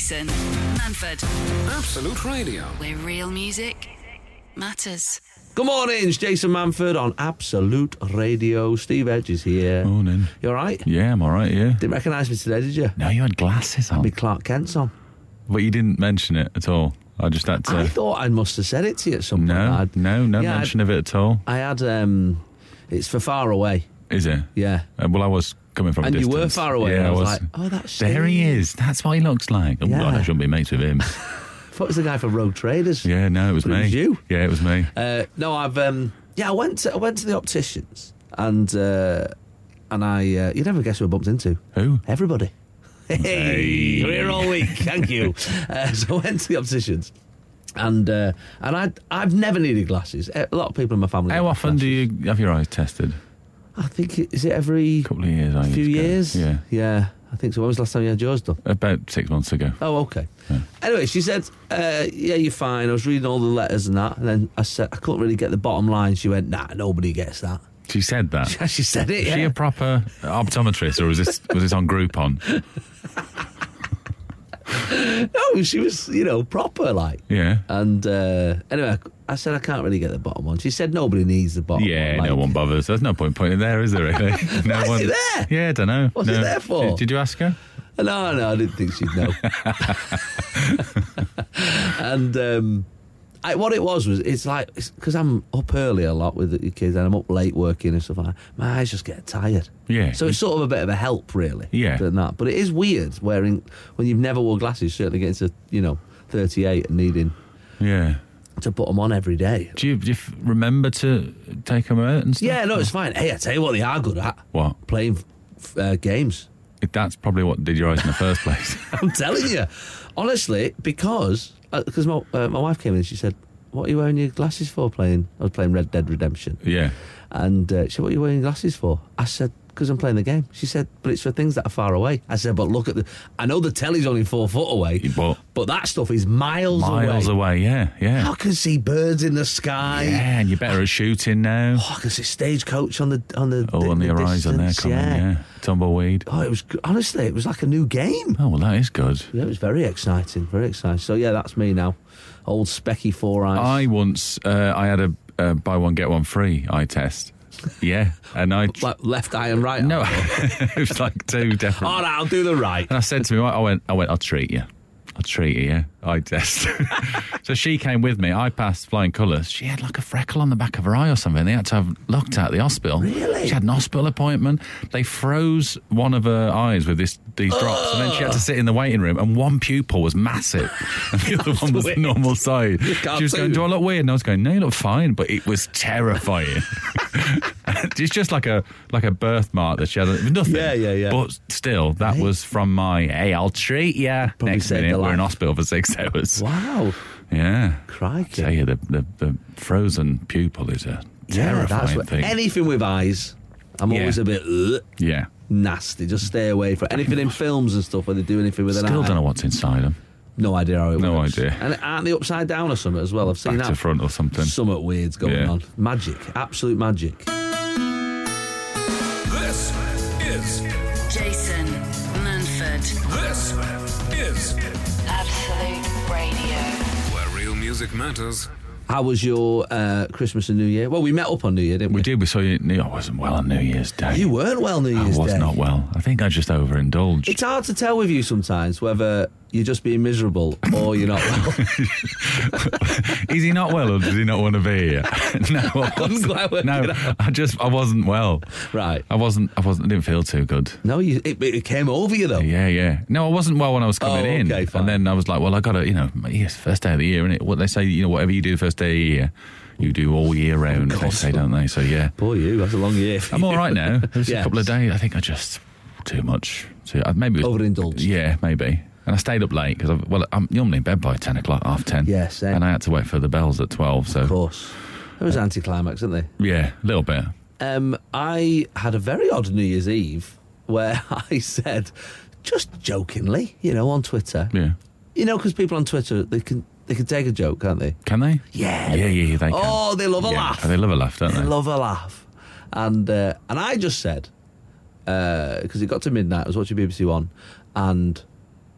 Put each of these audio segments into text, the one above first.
Jason Manford. Absolute Radio. Where real music matters. Good morning, it's Jason Manford on Absolute Radio. Steve Edge is here. Morning. You all right? Yeah, I'm all right, yeah. Didn't recognise me today, did you? No, you had glasses on. Had me Clark Kent's on. But you didn't mention it at all. I just had to... I thought I must have said it to you at some point. No mention of it at all. I had, it's for Far Away. Is it? Yeah. Well, I was coming from a distance. And you were far away. Yeah, and I was like, oh, that's Steve. There he is. That's what he looks like. Oh, Yeah. God, I shouldn't be mates with him. I thought it was the guy from Rogue Traders. Yeah, no, it was But me. It was you. Yeah, it was me. No, I've, I went to the opticians and I, you never guess who I bumped into. Who? Everybody. Hey, we're here all week. Thank you. So I went to the opticians, and I've never needed glasses. A lot of people in my family. How have often glasses. do you have your eyes tested? I think is it every Couple of years, few years? Yeah. I think so. When was the last time you had yours done? About 6 months ago. Oh, okay. Yeah. Anyway, she said, "Yeah, you're fine." I was reading all the letters and that, and then I said I couldn't really get the bottom line. She went, "Nah, nobody gets that." She said that. She said it. Is Yeah. she a proper optometrist, or was this on Groupon? No, she was, proper like. Yeah. And anyway, I said I can't really get the bottom one. She said nobody needs the bottom one. Yeah, like, no one bothers. There's no point pointing there, is there, really? No Why one. is it there? Yeah, I don't know. What's it there for? Did you ask her? No, I didn't think she'd know. And what it was it's like, because I'm up early a lot with the kids and I'm up late working and stuff like that, my eyes just get tired. Yeah. So it's sort of a bit of a help, really. Yeah. Than that. But it is weird when you've never wore glasses, certainly getting to, 38 and needing Yeah. to put them on every day. Do you remember to take them out and stuff? Yeah, no, it's fine. Hey, I tell you what they are good at. What? Playing games. That's probably what did your eyes in the first place. I'm telling you. Honestly, because my wife came in and she said, "What are you wearing your glasses for playing?" I was playing Red Dead Redemption. Yeah. And she said, "What are you wearing your glasses for?" I said, "Because I'm playing the game." She said, "But it's for things that are far away." I said, "But look at I know the telly's only 4 foot away, but that stuff is miles away. Yeah. I can see birds in the sky. Yeah, and you're better at shooting now. Oh, I can see Stagecoach on the on the horizon there distance, coming, yeah. Tumbleweed. Oh, it was like a new game. Oh, well, that is good. Yeah, it was very exciting, very exciting. So yeah, that's me now. Old specky 4 eyes. I once, I had a buy one, get one free eye test. Yeah. And I... Like left eye and right eye? No, it was like 2 different... All right, I'll do the right. And I said to me, I went, I'll treat you. Yeah. Eye test. So she came with me. I passed flying colours. She had like a freckle on the back of her eye or something. They had to have looked at the hospital. Really? She had an hospital appointment. They froze one of her eyes with these drops, and then she had to sit in the waiting room, and one pupil was massive and the other one was the normal size. She was going, "Do I look weird?" And I was going, "No, you look fine," but it was terrifying. It's just like a birthmark that she had. Nothing. Yeah. But still, that was from my, "Hey, I'll treat ya." Probably Next saved minute, her we're in life. hospital for 6 hours. Wow. Yeah. Crikey. I tell you, the frozen pupil is a terrifying thing. Anything with eyes, I'm always a bit Yeah. nasty. Just stay away from anything in films and stuff where they do anything with an eye. Still don't know what's inside them. No idea how it No works. idea. And aren't they upside down or something as well? I've seen Back that. to front or something. Something weird's going on. Magic. Absolute magic. This is Jason Manford. This is Absolute Radio. where real music matters. How was your Christmas and New Year? Well, we met up on New Year, didn't we? We did. We saw you. I wasn't well on New Year's Day. You weren't well New Year's I was Day. not well. I think I just overindulged. It's hard to tell with you sometimes whether you're just being miserable or you're not well. Is he not well, or does he not want to be here? No, I I'm glad we're no. I wasn't well. Right. I didn't feel too good. No, it came over you though. Yeah. No, I wasn't well when I was coming in. Okay, fine. And then I was like, well, I got to, it's the first day of the year, isn't it? What they say, whatever you do the first day of the year, you do all year round, they say, don't they? So, yeah. Poor you, that's a long year for I'm you. all right now. There's Yes. a couple of days. I think I just, too much. Maybe Overindulged. Yeah, maybe. And I stayed up late because I'm normally in bed by 10 o'clock, half 10. Yeah, same. And I had to wait for the bells at 12. So Of course. It was anticlimax, isn't they? yeah, a little bit. I had a very odd New Year's Eve where I said, just jokingly, on Twitter. Yeah. Because people on Twitter, they can take a joke, can't they? Can they? Yeah. Yeah, they can. Oh, they love a laugh. They love a laugh, don't they? They love a laugh. And I just said, because it got to midnight, I was watching BBC One, and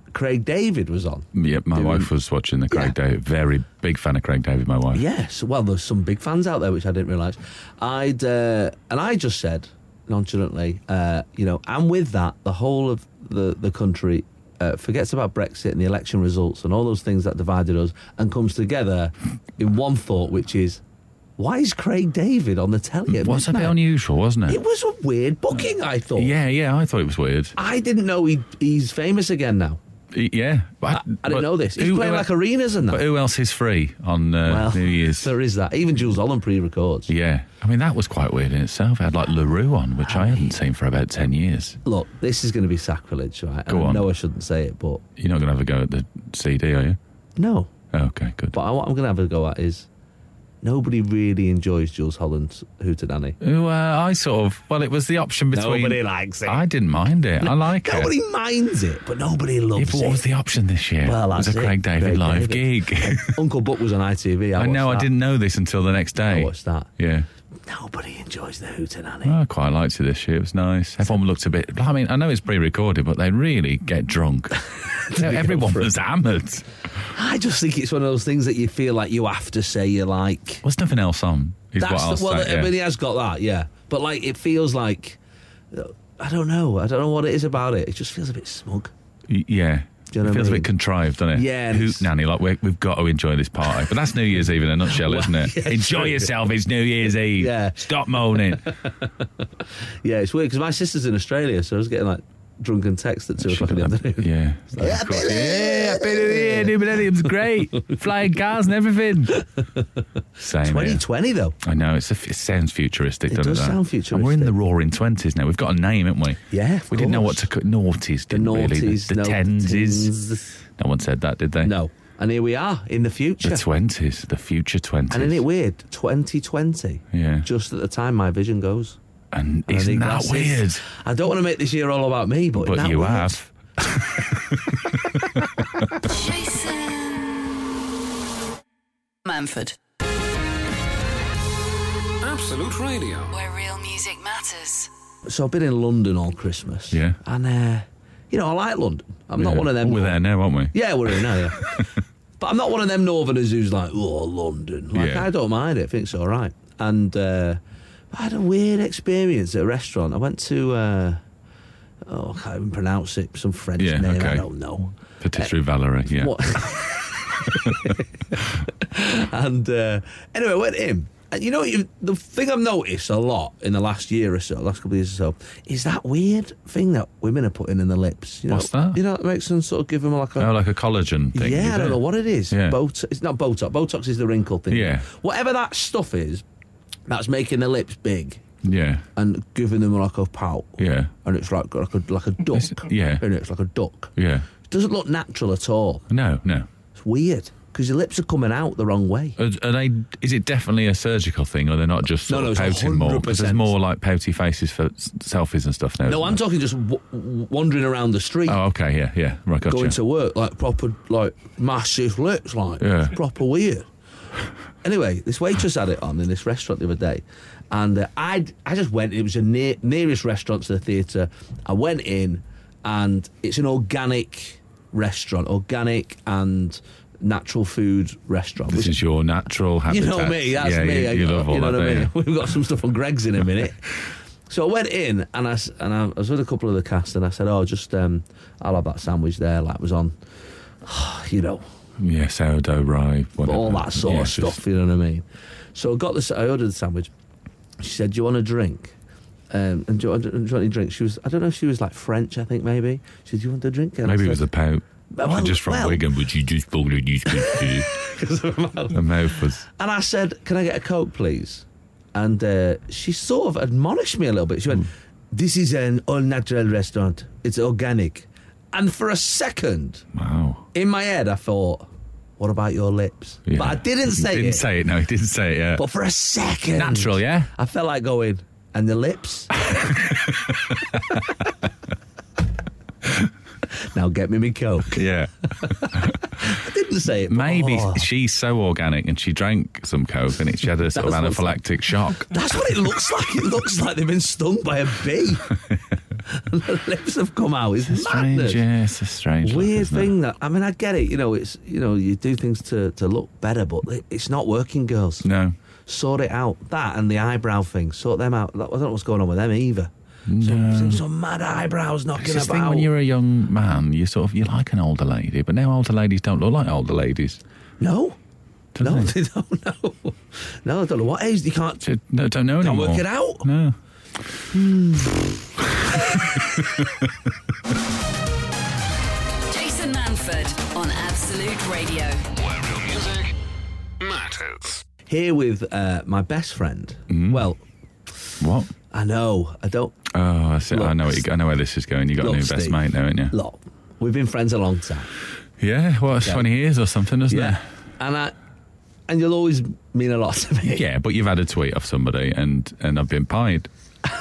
Craig David was on. Yeah, my wife was watching the Craig David. Very big fan of Craig David, my wife. Yes, well, there's some big fans out there, which I didn't realise. And I just said, nonchalantly, and with that, the whole of the country forgets about Brexit and the election results and all those things that divided us and comes together in one thought, which is, why is Craig David on the telly at What's a midnight? bit unusual, wasn't it? It was a weird booking, I thought. Yeah, I thought it was weird. I didn't know he's famous again now. Yeah. I didn't know this. He's playing like arenas and that. But who else is free on New Year's? There is that. Even Jules Holland pre-records. Yeah. I mean, that was quite weird in itself. It had like LaRue on, which I hadn't seen for about 10 years. Look, this is going to be sacrilege, right? Go on. I know I shouldn't say it, but... You're not going to have a go at the CD, are you? No. Oh, okay, good. But what I'm going to have a go at is... Nobody really enjoys Jules Holland's Hootenanny. It was the option between... Nobody likes it. I didn't mind it. I like it. Nobody minds it, but nobody loves it. What was the option this year? Well, it was a that's Craig David live gig. Uncle Buck was on ITV. I know, I didn't know this until the next day. I watched that. Yeah. Nobody enjoys the Hootenanny. I quite liked it this year. It was nice. Everyone looked a bit... I mean, I know it's pre-recorded, but they really get drunk. Everyone was hammered. I just think it's one of those things that you feel like you have to say you like. There's nothing else on, is what I'll say. I mean, he has got that, yeah. But, like, it feels like... I don't know what it is about it. It just feels a bit smug. Yeah. Do you know it feels what I a mean? bit contrived, doesn't it? Yeah. Hootenanny, like we've got to enjoy this party. But that's New Year's Eve in a nutshell, isn't it? Yeah, enjoy true. yourself, it's New Year's Eve. Yeah. Stop moaning. Yeah, it's weird, because my sister's in Australia, so I was getting, like, drunken texts at 2 o'clock in the afternoon. Yeah. Happy New Yeah, Happy New Year, New Millennium's great. Flying cars and everything. Same 2020, though. I know, it sounds futuristic, doesn't it? It does sound futuristic. And we're in the roaring 20s now. We've got a name, haven't we? Yeah, of We didn't know what course. to... Noughties, didn't really. The tenses. No one said that, did they? No. And here we are, in the future. The 20s, the future 20s. And isn't it weird? 2020. Yeah. Just at the time my vision goes. And I isn't think that that's weird? it. I don't want to make this year all about me, but isn't But that you weird? have. Jason Manford, Absolute Radio. where real music matters. So I've been in London all Christmas. Yeah. And, I like London. I'm not one of them. We're there now, aren't we? Yeah, we're in now, yeah. But I'm not one of them northerners who's like, oh, London. Like, Yeah. I don't mind it. I think it's all right. And I had a weird experience at a restaurant. I went to, I can't even pronounce it, some French Yeah, name, okay. I don't know. Patisserie Valerie, yeah. What? And anyway, I went in. And you know, the thing I've noticed a lot in the last year or so, last couple of years or so, is that weird thing that women are putting in their lips. You know, What's that? You know, it makes them sort of give them like a... Oh, like a collagen thing. Yeah, is I don't it? know what it is. Yeah. It's not Botox. Botox is the wrinkle thing. Yeah. Whatever that stuff is, that's making their lips big Yeah. and giving them like a pout. Yeah. And it's like a duck. Yeah. And it's like a duck. Yeah. It doesn't look natural at all. No. It's weird because your lips are coming out the wrong way. Are they? Is it definitely a surgical thing, or they're not just sort No, of it's pouting more? Because there's 100%. more like pouty faces for selfies and stuff now. No, isn't I'm there? talking just wandering around the street. Oh, okay, yeah, right, gotcha. Going to work, like proper, like massive lips, like Yeah. it's proper weird. Anyway, this waitress had it on in this restaurant the other day, and I just went. It was the nearest restaurant to the theatre. I went in, and it's an organic restaurant, organic and natural food restaurant. This is your natural habitat. You know me, that's yeah, me. You love all you know that, what I mean? don't you? We've got some stuff on Greg's in a minute. So I went in and I was with a couple of the cast and I said, just I'll have that sandwich there, like it was on, you know, Yeah, sourdough rye, whatever. all that sort of stuff, you know what I mean? So I ordered the sandwich. She said, do you want a drink? And do you want any drink? She was, I don't know if she was like French, I think maybe. She said, do you want a drink? And Maybe I it was said, a pout. Well, Just from well. Wigan, would you just probably use the mouth was. And I said, can I get a Coke, please? And she sort of admonished me a little bit. She went, this is an all-natural restaurant. It's organic. And for a second, Wow. in my head, I thought, what about your lips? Yeah. But I didn't say Didn't it. say it, no, he didn't say it, yeah. But for a second. Natural, yeah? I felt like going, and the lips? Now get me Coke. Yeah. I didn't say it. But, Maybe oh, she's so organic and she drank some Coke and she had a sort of That's what's anaphylactic shock. that's what it looks like. It looks like they've been stung by a bee. and the lips have come out. It's madness. Strange, yeah, it's a strange look, Weird isn't it? thing that, I mean, I get it, you do things to look better, but it's not working, girls. No. Sort it out. That and the eyebrow thing, sort them out. I don't know what's going on with them either. No. Some mad eyebrows knocking It's this about. thing when you're a young man, you like an older lady, but now older ladies don't look like older ladies. No. Do No, they? they don't know. No, I don't know what age. You can't Don't know anymore. work it out. No. Jason Manford on Absolute Radio. Where real music matters. Here with my best friend. Mm-hmm. Well, What? I know. I don't. Oh, I see. Look, I know where this is going. You got a look, new best Steve, mate now, haven't you? Look, we've been friends a long time. Yeah, well, it's Yeah. 20 years or something, isn't it? And you'll always mean a lot to me. Yeah, but you've had a tweet off somebody and I've been pied.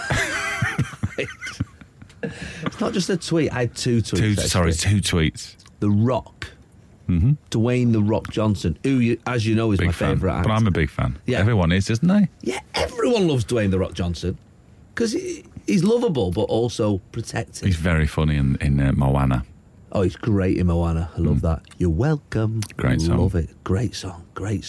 It's not just a tweet. I had two tweets. Two tweets. The Rock. Mm-hmm. Dwayne The Rock Johnson, who, as you know, is Big my fan. favourite actor. But I'm a big fan. Yeah. Everyone is, isn't they? Yeah, everyone loves Dwayne The Rock Johnson because he's lovable but also protective. He's very funny in Moana. Oh, he's great in Moana. I love that. You're welcome. Great song. Love it. Great song.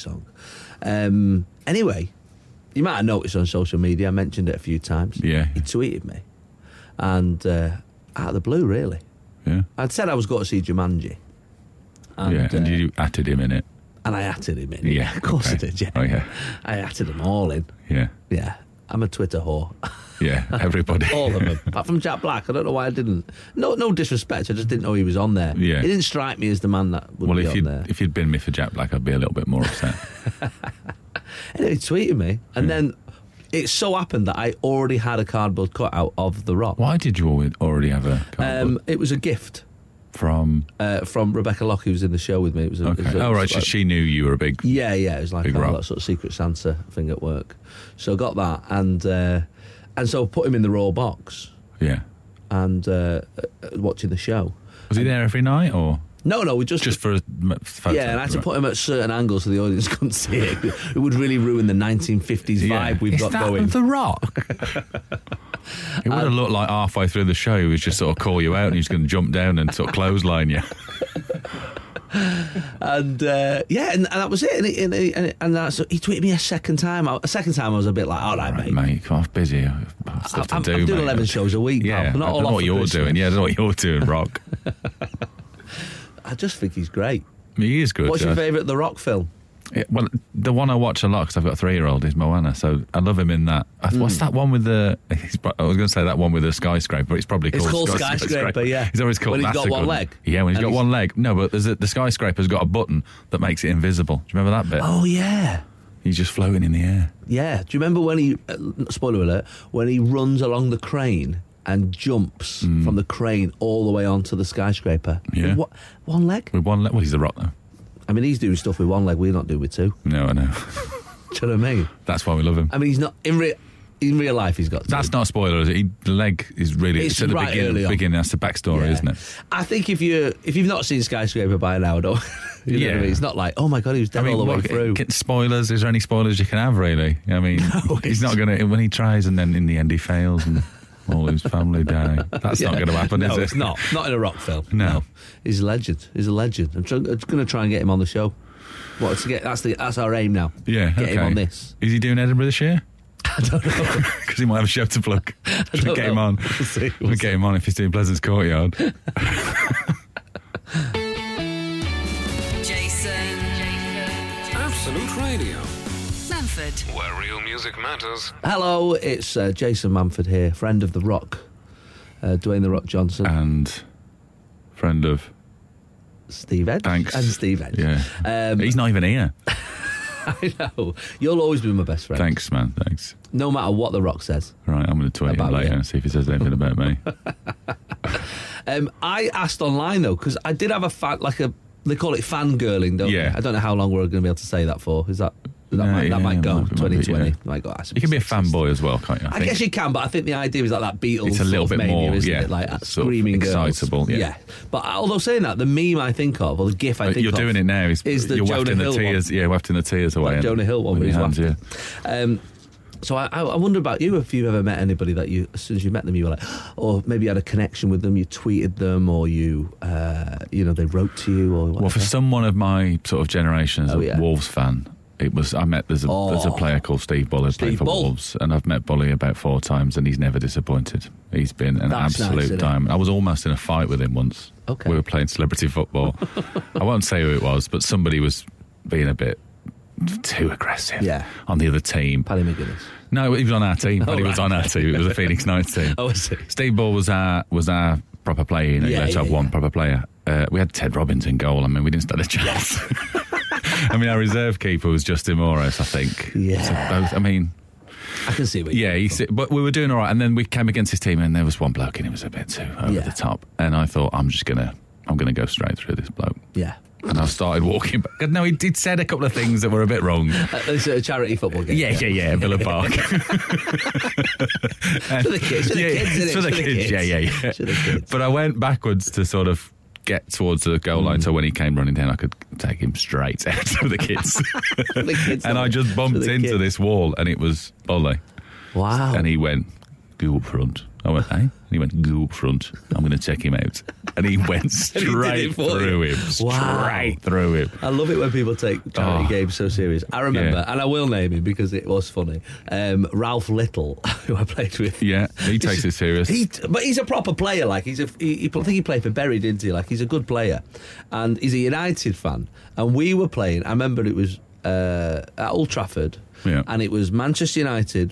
Anyway, you might have noticed on social media, I mentioned it a few times. Yeah. He tweeted me. And out of the blue, really. Yeah. I'd said I was going to see Jumanji. And you atted him in it. And I atted him in. Yeah, Of course okay. I did, yeah. Oh, yeah. I atted them all in. Yeah. Yeah. I'm a Twitter whore. Yeah, everybody. All of them. Apart from Jack Black. I don't know why I didn't. No disrespect. I just didn't know he was on there. Yeah. He didn't strike me as the man that would Well, be on there. if you'd been me for Jack Black, I'd be a little bit more upset. Anyway, he tweeted me. And then it so happened that I already had a cardboard cutout of The Rock. Why did you already have a cardboard? It was a gift From Rebecca Locke, who was in the show with me. It was okay. it was So she knew you were a big. Yeah, it was like Big that rock. sort of Secret Santa thing at work. So I got that, and so put him in the raw box Yeah. and watching the show. Was he there every night or No, we just for a photo? yeah, and I had to put him at certain angles so the audience couldn't see it. It would really ruin the 1950s vibe we've got going. The Rock? It would have looked like halfway through the show he was just sort of call you out and he's going to jump down and sort of clothesline you. And and that was it. And so he tweeted me a second time. A second time I was a bit like, all right, mate. Come off, busy. Stuff to I'm do, doing mate. 11 shows a week, Yeah, pal. Not I all don't know off what for you're Christmas. doing. Yeah, I don't know what you're doing, Rock. I just think he's great. He is good. What's your favourite The Rock film? Well, the one I watch a lot because I've got a 3-year-old is Moana, so I love him in that. What's that one with the? I was going to say that one with the skyscraper, but it's probably It's called called Skyscraper, yeah. He's always called. When he's that's got a one good leg. Yeah, when he's And got one leg. No, but the skyscraper's got a button that makes it invisible. Do you remember that bit? Oh, yeah. He's just floating in the air. Yeah. Do you remember when he, spoiler alert, when he runs along the crane and jumps from the crane all the way onto the skyscraper? Yeah. What, one leg? With one leg. Well, he's the Rock though. I mean, he's doing stuff with one leg, we're not doing with two. No, I know. Do you know what I mean? That's why we love him. I mean, he's not, in real life, he's got two. That's not a spoiler, is it? The leg is really. It's at the right early on. beginning. That's the backstory, Yeah. isn't it? I think if you've not seen Skyscraper by now, don't you know what I mean? It's not like, oh my God, he was dead all the way through. Spoilers? Is there any spoilers you can have, really? I mean, he's not going to, when he tries and then in the end he fails and all his family die. That's not going to happen, no, is it? it's not. Not in a Rock film. No. He's a legend. He's a legend. I'm going to try and get him on the show. That's our aim now. Yeah, Get okay. him on this. Is he doing Edinburgh this year? I don't know. Because he might have a show to plug. Should we don't get know. him on? We'll see. We'll get him on if he's doing Pleasance Courtyard. Jason Absolute Radio. Manford. Where real music matters. Hello, it's Jason Manford here, friend of The Rock, Dwayne The Rock Johnson, And friend of... Steve Edge. Thanks. And Steve Edge. Yeah. He's not even here. I know. You'll always be my best friend. Thanks, man. Thanks. No matter what The Rock says. Right, I'm going to tweet him About later you. and see if he says anything about me. I asked online, though, because I did have a fan, they call it fangirling, don't Yeah. they? I don't know how long we're going to be able to say that for. Is that... That Yeah, might go. might be, 2020. yeah. Might go. You can be a fanboy as well, can't you? I guess you can, but I think the idea is like that Beatles. It's a little sort of bit mania, more, isn't yeah, it? Like sort of screaming girls. excitable, yeah. But although saying that, the meme I think of, or the GIF I think You're of, doing it now. is the You're Jonah wafting Hill the tears. one. Yeah, wafting the tears away. That Jonah Hill one with with your his hands, laughter. So I wonder about you, if you've ever met anybody that you, as soon as you met them, you were like, or maybe you had a connection with them, you tweeted them, or you they wrote to you, or whatever. Well, for someone of my sort of generation as a yeah. Wolves fan, there's a player called Steve Bull who played for Wolves, and I've met Bully about 4 times, and he's never disappointed. He's been an absolute diamond. I was almost in a fight with him once. Okay. We were playing celebrity football. I won't say who it was, but somebody was being a bit too aggressive on the other team. Paddy McGuinness. No, he was on our team. Paddy was on our team. It was a Phoenix Knights team. Oh, was he? Steve Bull was our proper player. You know, you had to have one proper player. We had Ted Robbins in goal. I mean, we didn't stand a chance. I mean, our reserve keeper was Justin Moros, I think. Yeah. So both, I mean, I can see what but we were doing all right. And then we came against his team, and there was one bloke, and he was a bit too over the top. And I thought, I'm gonna go straight through this bloke. Yeah. And I started walking back. No, he said a couple of things that were a bit wrong. It's a charity football game. Yeah, Villa Park. For the kids. It's for the kids. Yeah. For the kids. But I went backwards to sort of get towards the goal line, so when he came running down, I could take him straight out to the kids. And I just bumped into this wall, and it was Bully. Wow. And he went, go up front. I went, eh? And he went, go up front. I'm going to check him out. And he went straight through him. Straight through him. I love it when people take charity games so serious. I remember, and I will name him because it was funny, Ralph Little, who I played with. Yeah, he takes it serious. But he's a proper player. Like I think he played for Bury, didn't he? Like, he's a good player. And he's a United fan. And we were playing, I remember it was at Old Trafford, and it was Manchester United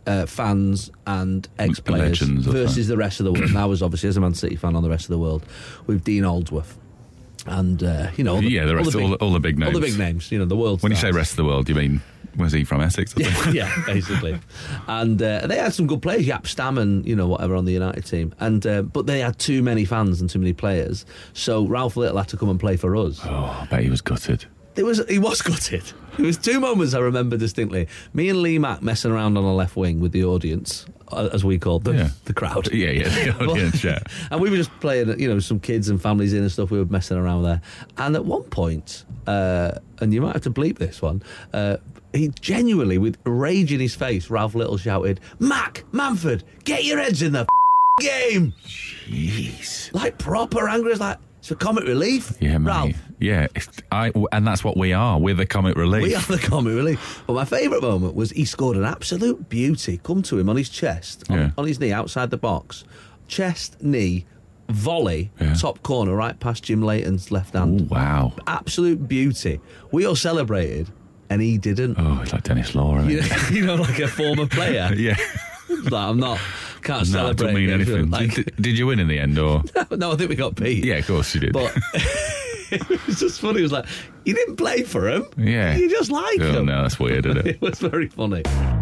fans and ex-players versus the rest of the world. And I was obviously, as a Man City fan, on the rest of the world with Dean Aldsworth and all the big names. All the big names, the world. When you say rest of the world, you mean, was he from Essex? Yeah, basically. And they had some good players, Jaap Stam and whatever on the United team. And but they had too many fans and too many players. So Ralph Little had to come and play for us. Oh, I bet he was gutted. He was gutted. There was 2 moments I remember distinctly. Me and Lee Mack messing around on the left wing with the audience, as we called them, the crowd. Yeah, the audience, yeah. And we were just playing, some kids and families in and stuff. We were messing around there. And at one point, and you might have to bleep this one, he genuinely, with rage in his face, Ralph Little shouted, "Mac, Manford, get your heads in the game!" Jeez. Like proper angry. It's like, it's for comic relief. Yeah, mate. Ralph. Yeah, and that's what we are. We're the comic relief. We are the comic relief. But my favourite moment was he scored an absolute beauty. Come to him on his chest, on his knee, outside the box. Chest, knee, volley, top corner, right past Jim Leighton's left hand. Ooh, wow. Absolute beauty. We all celebrated, and he didn't. Oh, it's like Dennis Law, isn't it? Like a former player. Yeah. Like, can't celebrate. Doesn't mean anything. Like, did you win in the end, or? No, I think we got beat. Yeah, of course you did. But it was just funny. It was like, you didn't play for him. Yeah. You just like him. No, that's weird, isn't it? It was very funny.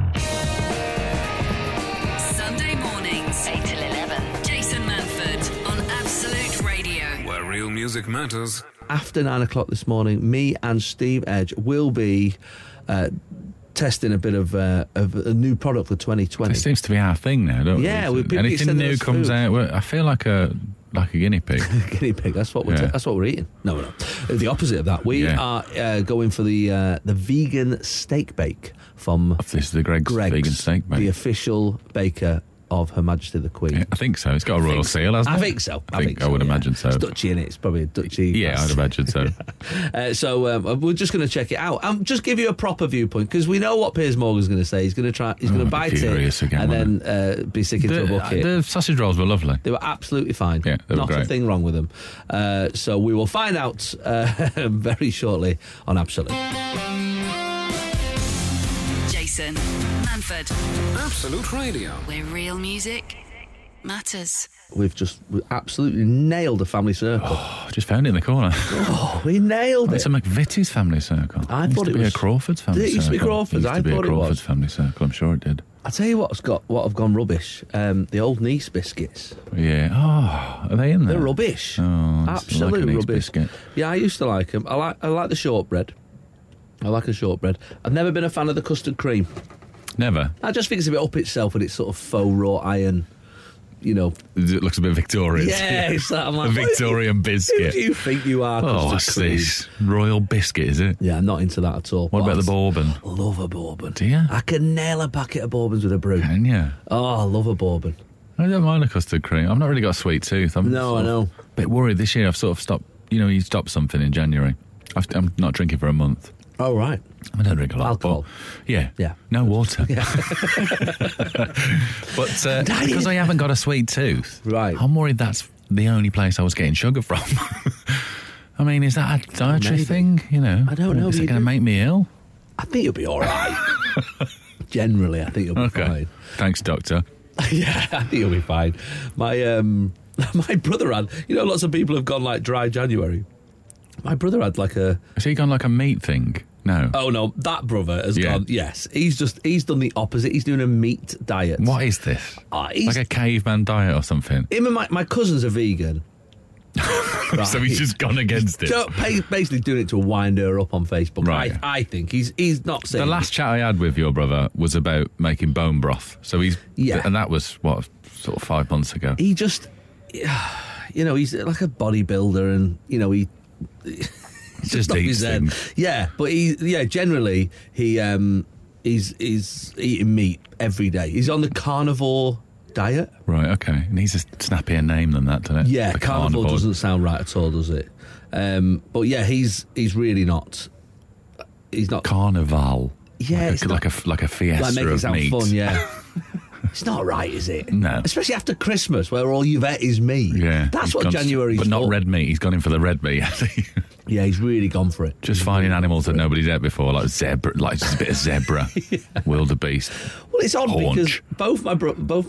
Sunday mornings, 8 till 11. Jason Manford on Absolute Radio. Where real music matters. After 9 o'clock this morning, me and Steve Edge will be testing a bit of a new product for 2020. It seems to be our thing now, don't we? Yeah, anything new comes out. I feel like a guinea pig. Guinea pig. That's what we're eating. No, the opposite of that. We are going for the vegan steak bake from. This is the Greg's vegan steak bake, the official baker of Her Majesty the Queen. Yeah, I think so. It's got a royal seal, hasn't it? I think so. I would imagine so. It's Dutchy in it. It's probably a Dutchy. Yeah, I'd imagine so. So we're just going to check it out. Just give you a proper viewpoint, because we know what Piers Morgan's going to say. He's going to bite it again, and then be sick into a bucket. The sausage rolls were lovely. They were absolutely fine. Yeah, they were Not great. a thing wrong with them. So we will find out very shortly on Absolute. Jason Manford, Absolute Radio. where real music matters. We absolutely nailed the family circle. I just found it in the corner. Oh, we nailed it. It's a McVitie's family circle. I it thought used to it be was- a Crawford's family Did it circle. used to be Crawford's? It used I to be thought a it was. Crawford's family circle. I'm sure it did. I'll tell you what have gone rubbish. The old Nice biscuits. Yeah. Oh, are they in there? They're rubbish. Oh, Absolute like a Nice rubbish. biscuit. Yeah, I used to like them. I like the shortbread. I like a shortbread. I've never been a fan of the custard cream. Never. I just think it's a bit up itself with its sort of faux wrought iron, It looks a bit Victorian. Yeah, it's that. I'm A like, Victorian who biscuit. do you think you are? Oh, what's this? Royal biscuit, is it? Yeah, I'm not into that at all. What about the bourbon? Love a bourbon. Do you? I can nail a packet of bourbons with a brew. Can you? Oh, I love a bourbon. I don't mind a custard cream. I've not really got a sweet tooth. I'm No, I sort of know. a bit worried this year. I've sort of stopped. You stop something in January. I'm not drinking for a month. Oh, right. I don't drink a lot. Alcohol. But yeah. Yeah. No water. Yeah. But because I haven't got a sweet tooth, Right. I'm worried that's the only place I was getting sugar from. I mean, is that a dietary Maybe. thing? I don't know, Is but it you going to do- make me ill? I think you'll be all right. Generally, I think you'll be Okay. fine. Thanks, doctor. Yeah, I think you'll be fine. My my brother had, lots of people have gone like dry January. My brother had like a... Has he gone like a meat thing? No. Oh, no, that brother has Yeah. gone, yes. He's done the opposite. He's doing a meat diet. What is this? He's, Like a caveman diet or something? him and my cousins are vegan. Right. So he's just gone against it. So, basically doing it to wind her up on Facebook. Right. I think he's not saying... The last chat I had with your brother was about making bone broth. So Yeah. and that was, sort of 5 months ago. He just... he's like a bodybuilder and, he... Just off eats his head. things. Yeah, but generally he's eating meat every day. He's on the carnivore diet. Right, okay. It needs a snappier name than that, doesn't it? Yeah, The carnivore doesn't sound right at all, does it? But yeah, he's really not. He's not. Carnival. Yeah, it's like a fiesta like make it of sound meat. fun. Yeah. It's not right, is it? No. Especially after Christmas, where all you've ate is meat. Yeah. That's he's what gone- January's But not for. red meat. He's gone in for the red meat. Yeah, he's really gone for it. Just finding animals that nobody's ate before, like zebra, like just a bit of zebra, wildebeest. Well, it's odd Haunch. because both my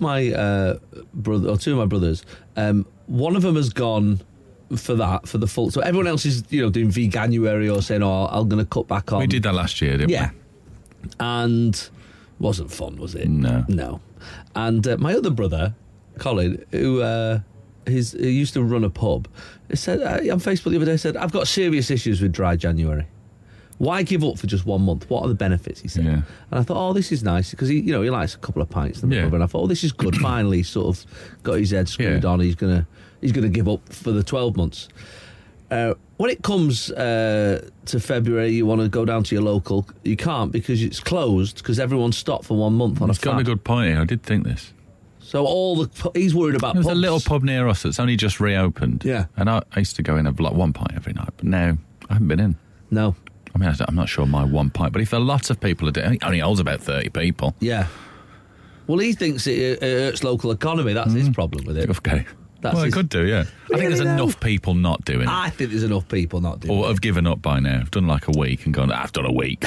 brother, or two of my brothers, one of them has gone for the full. So everyone else is doing veganuary or saying, "Oh, I'm going to cut back on." We did that last year, didn't Yeah, and wasn't fun, was it? No. And my other brother, Colin, who used to run a pub, he said on Facebook the other day, said, "I've got serious issues with dry January. Why give up for just 1 month? What are the benefits?" He said. Yeah. And I thought, oh, this is nice because he likes a couple of pints. Yeah. And I thought, oh, this is good. Finally, sort of got his head screwed Yeah. on. He's gonna give up for the 12 months. When it comes to February, you want to go down to your local. You can't because it's closed because everyone's stopped for 1 month on He's a got a fat. good point here. I did think this. So he's worried about There's pubs. a little pub near us that's only just reopened. Yeah. And I used to go in and have like 1 pint every night, but now I haven't been in. No. I mean, I'm not sure my 1 pint, but if a lot of people are doing it, only holds about 30 people. Yeah. Well, he thinks it hurts local economy. That's his problem with it. Okay. That's well, it his- could do, yeah. I think Really, there's though? enough people not doing it. I think there's enough people not doing Or it. have given up by now. I've done like a week and gone, I've done a week.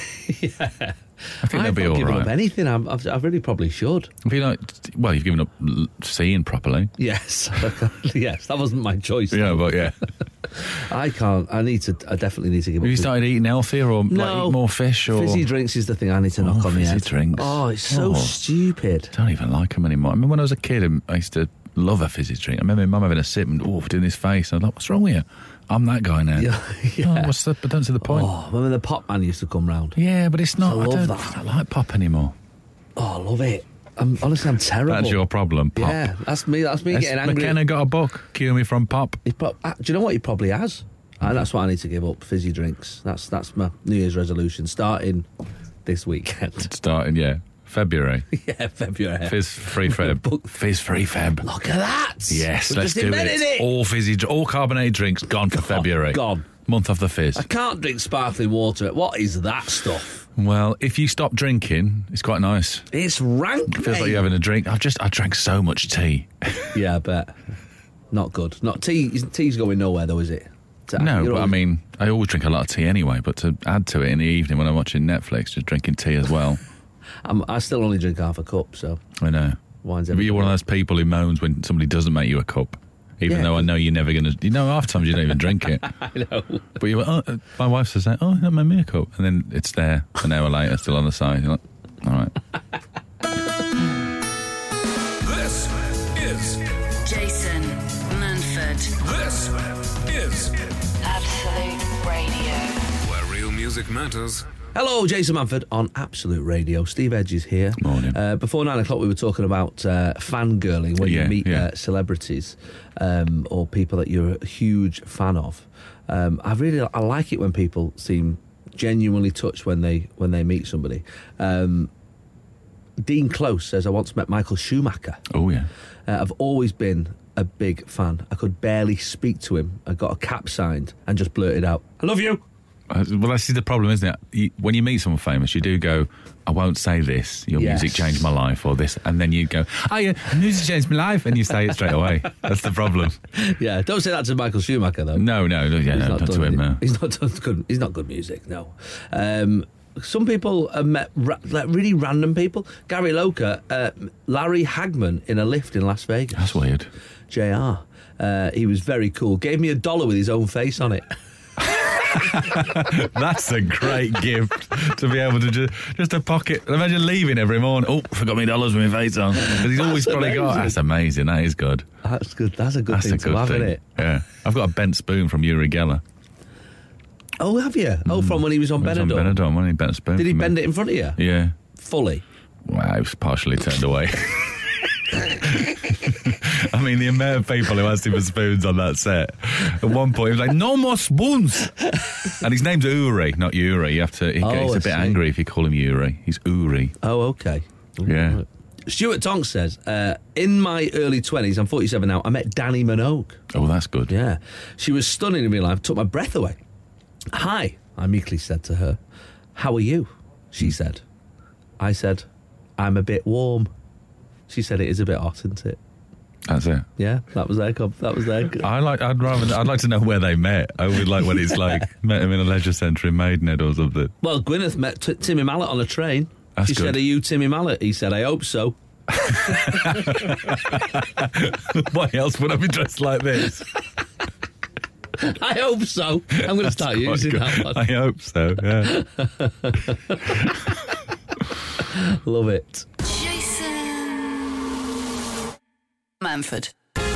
I think they'll I've be not all given up right. anything. I really probably should. If you like, well, you've given up seeing properly. Yes. Yes, that wasn't my choice. Yeah, but yeah. I can't. I definitely need to give up. Have you started eating healthier or No. like eat more fish? Or Fizzy drinks is the thing I need to knock on the fizzy head. drinks. Oh, it's so Oh. stupid. I don't even like them anymore. I mean, when I was a kid, I used to love a fizzy drink. I remember my mum having a sip and doing this face. And I was like, what's wrong with you? I'm that guy now. Yeah. Oh, I don't see the point. Oh, when the pop man used to come round. Yeah, but it's not. I love don't, that. I don't like pop anymore. Oh, I love it. Honestly, I'm terrible. That's your problem, pop. Yeah, that's me. That's me Has getting angry. McKenna got a book? Cure me from pop. Do you know what he probably has? And that's why I need to give up fizzy drinks. That's my New Year's resolution, starting this weekend. Starting, February. Yeah, February. Fizz free Feb. Fizz free Feb. Look at that. Yes, We've let's just do invented it. All carbonated drinks gone for February. Gone. Month of the fizz. I can't drink sparkling water. What is that stuff? Well, if you stop drinking, it's quite nice. It's rank. It feels like mate. you're having a drink. I drank so much tea. Yeah, I bet. Not good. Not tea. Tea's going nowhere though, is it? No, You're but I always- mean, I always drink a lot of tea anyway, but to add to it in the evening when I'm watching Netflix, just drinking tea as well. I still only drink half a cup, so I know. wine's But you're one of everything. those people who moans when somebody doesn't make you a cup. Even Yeah. though I know you're never going to... half the times you don't even drink it. I know. But you went, my wife says that, you don't make me a cup. And then it's there an hour later, still on the side. You're like, all right. This is Jason Manford, This is Absolute Radio. where real music matters. Hello, Jason Manford on Absolute Radio. Steve Edge is here. Morning. Before 9 o'clock, we were talking about fangirling, when you meet yeah. celebrities or people that you're a huge fan of. I like it when people seem genuinely touched when they meet somebody. Dean Close says, I once met Michael Schumacher. Oh, yeah. I've always been a big fan. I could barely speak to him. I got a cap signed and just blurted out, I love you. Well, that's the problem, isn't it? When you meet someone famous, you do go, I won't say this, your music changed my life, or this, and then you go, oh yeah, music changed my life, and you say it straight away. That's the problem. Yeah, don't say that to Michael Schumacher, though. No, not to him. He's not done good. He's not good music, no. Some people have met really random people. Gary Loker, Larry Hagman in a lift in Las Vegas. That's weird. JR. He was very cool. Gave me $1 with his own face on it. That's a great gift to be able to just a pocket. Imagine leaving every morning. Oh, forgot me $1 with my face on. Because he's always probably got. That's amazing. That is good. That's good. That's a good thing to have, isn't it? Yeah. I've got a bent spoon from Uri Geller. Oh, have you? Oh, from when he was on Benidorm. On Benidorm, when he bent a spoon. Did he bend it in front of you? Yeah. Fully? Well, I was partially turned away. I mean, the amount of people who asked him for spoons on that set. At one point, he was like, no more spoons. And his name's Uri, not Yuri. You have to. He's a bit angry if you call him Yuri. He's Uri. Oh, okay. Yeah. Stuart Tonks says, in my early 20s, I'm 47 now, I met Danny Minogue. Oh, that's good. Yeah. She was stunning in real life, took my breath away. Hi, I meekly said to her. How are you? She said. I said, I'm a bit warm. She said, it is a bit hot, isn't it? That's it. Yeah, that was their. I'd like to know where they met. I would like when it's like met him in a leisure centre in Maidenhead or something. Well, Gwyneth met Timmy Mallet on a train. That's she good. said, are you Timmy Mallet? He said, I hope so. Why else would I be dressed like this? I hope so. I'm going to start using that one. I hope so, yeah. Love it. Jason Manford,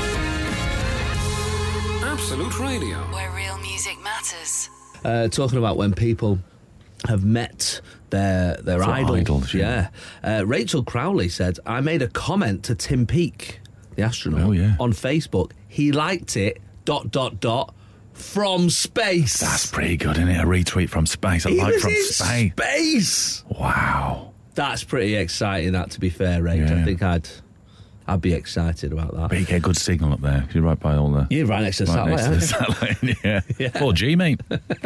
Absolute Radio. where real music matters. Talking about when people have met their idols. Yeah. Rachel Crowley said, I made a comment to Tim Peake, the astronaut, Oh, yeah. on Facebook. He liked it, ... from space. That's pretty good, isn't it? A retweet from space. A He like was from in space. Wow. That's pretty exciting, that, to be fair, Rach. Yeah. I think I'd be excited about that. But you get a good signal up there. You're right by all the... You're right next to the Right satellite, next to the aren't you? satellite, yeah. 4G, mate.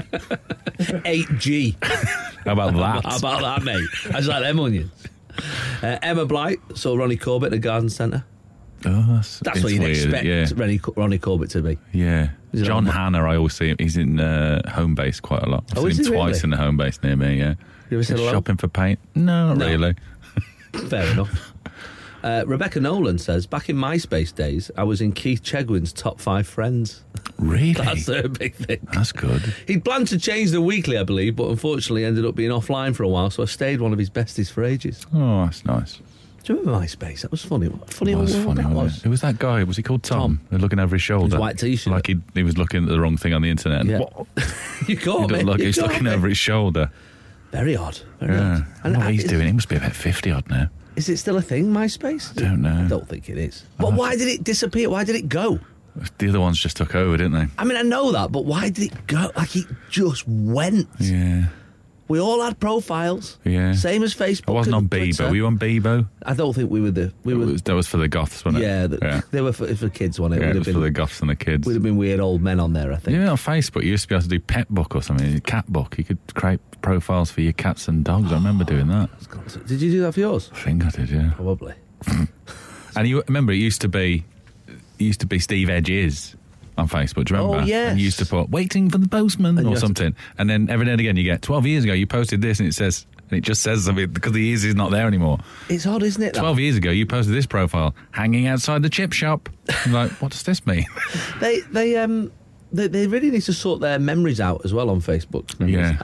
8G. How about that? How about that, mate? I just like them onions. Emma Blight saw Ronnie Corbett at the Garden Centre. Oh, That's it's what you'd weird, expect yeah. Ronnie Corbett to be. Yeah. Is it John on- Hanna, I always see him. He's in home base quite a lot. I've Oh, is seen him he twice really? in the home base near me, yeah. You ever said hello? Shopping for paint? No, not No. really. Fair enough. Rebecca Nolan says, back in MySpace days, I was in Keith Chegwin's top 5 friends. Really? That's a big thing. That's good. He'd planned to change the weekly, I believe, but unfortunately ended up being offline for a while, so I stayed one of his besties for ages. Oh, that's nice. Do you remember MySpace? That was funny. Funny It was old world funny, that wasn't was. it? Who was that guy? Was he called Tom? Looking over his shoulder. His white t-shirt. Like he was looking at the wrong thing on the internet. Yeah. What? You caught He me. looked like You he's caught looking me. over his shoulder. Very odd. Very Yeah. odd. I don't know what he's doing. He must be about 50 odd now. Is it still a thing, MySpace? Don't know. I don't think it is. But why did it disappear? Why did it go? The other ones just took over, didn't they? I mean, I know that, but why did it go? Like, it just went. Yeah. We all had profiles. Yeah. Same as Facebook. I wasn't on and Bebo. Twitter. Were you on Bebo? I don't think we were the... That was for the goths, wasn't it? Yeah, they were for kids, wasn't it? Yeah, Would it have was for the goths and the kids. would have been weird old men on there, I think. Yeah, on Facebook, you used to be able to do pet book or something, cat book. You could create profiles for your cats and dogs. I remember doing that. Did you do that for yours? I think I did, yeah. Probably. And you remember, it used to be Steve Edge is on Facebook. Do you remember? Oh, yes. And you used to put waiting for the postman And you or have to- something. And then every now and again you get 12 years ago you posted this and it just says something because the is not there anymore. It's odd, isn't it? 12 years ago you posted this profile hanging outside the chip shop. I'm like, what does this mean? They really need to sort their memories out as well on Facebook. Yeah.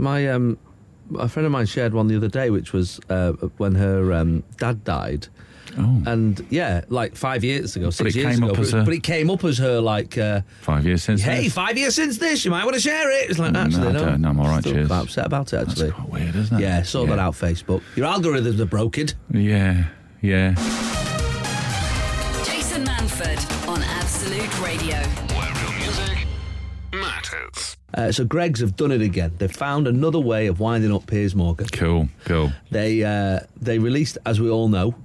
A friend of mine shared one the other day, which was when her dad died. Oh. And yeah, like 5 years ago, 6 it years came ago. up as But it came up as her like, 5 years since. hey, this? 5 years since this, you might want to share it. It's like, No, actually, I don't. No, I'm all right, Still cheers. quite upset about it, actually. That's quite weird, isn't it? Yeah, sort that out, Facebook. Your algorithms are broken. Yeah. Jason Manford on Absolute Radio. Where real music matters. So Greggs have done it again. They've found another way of winding up Piers Morgan. Cool. They released, as we all know,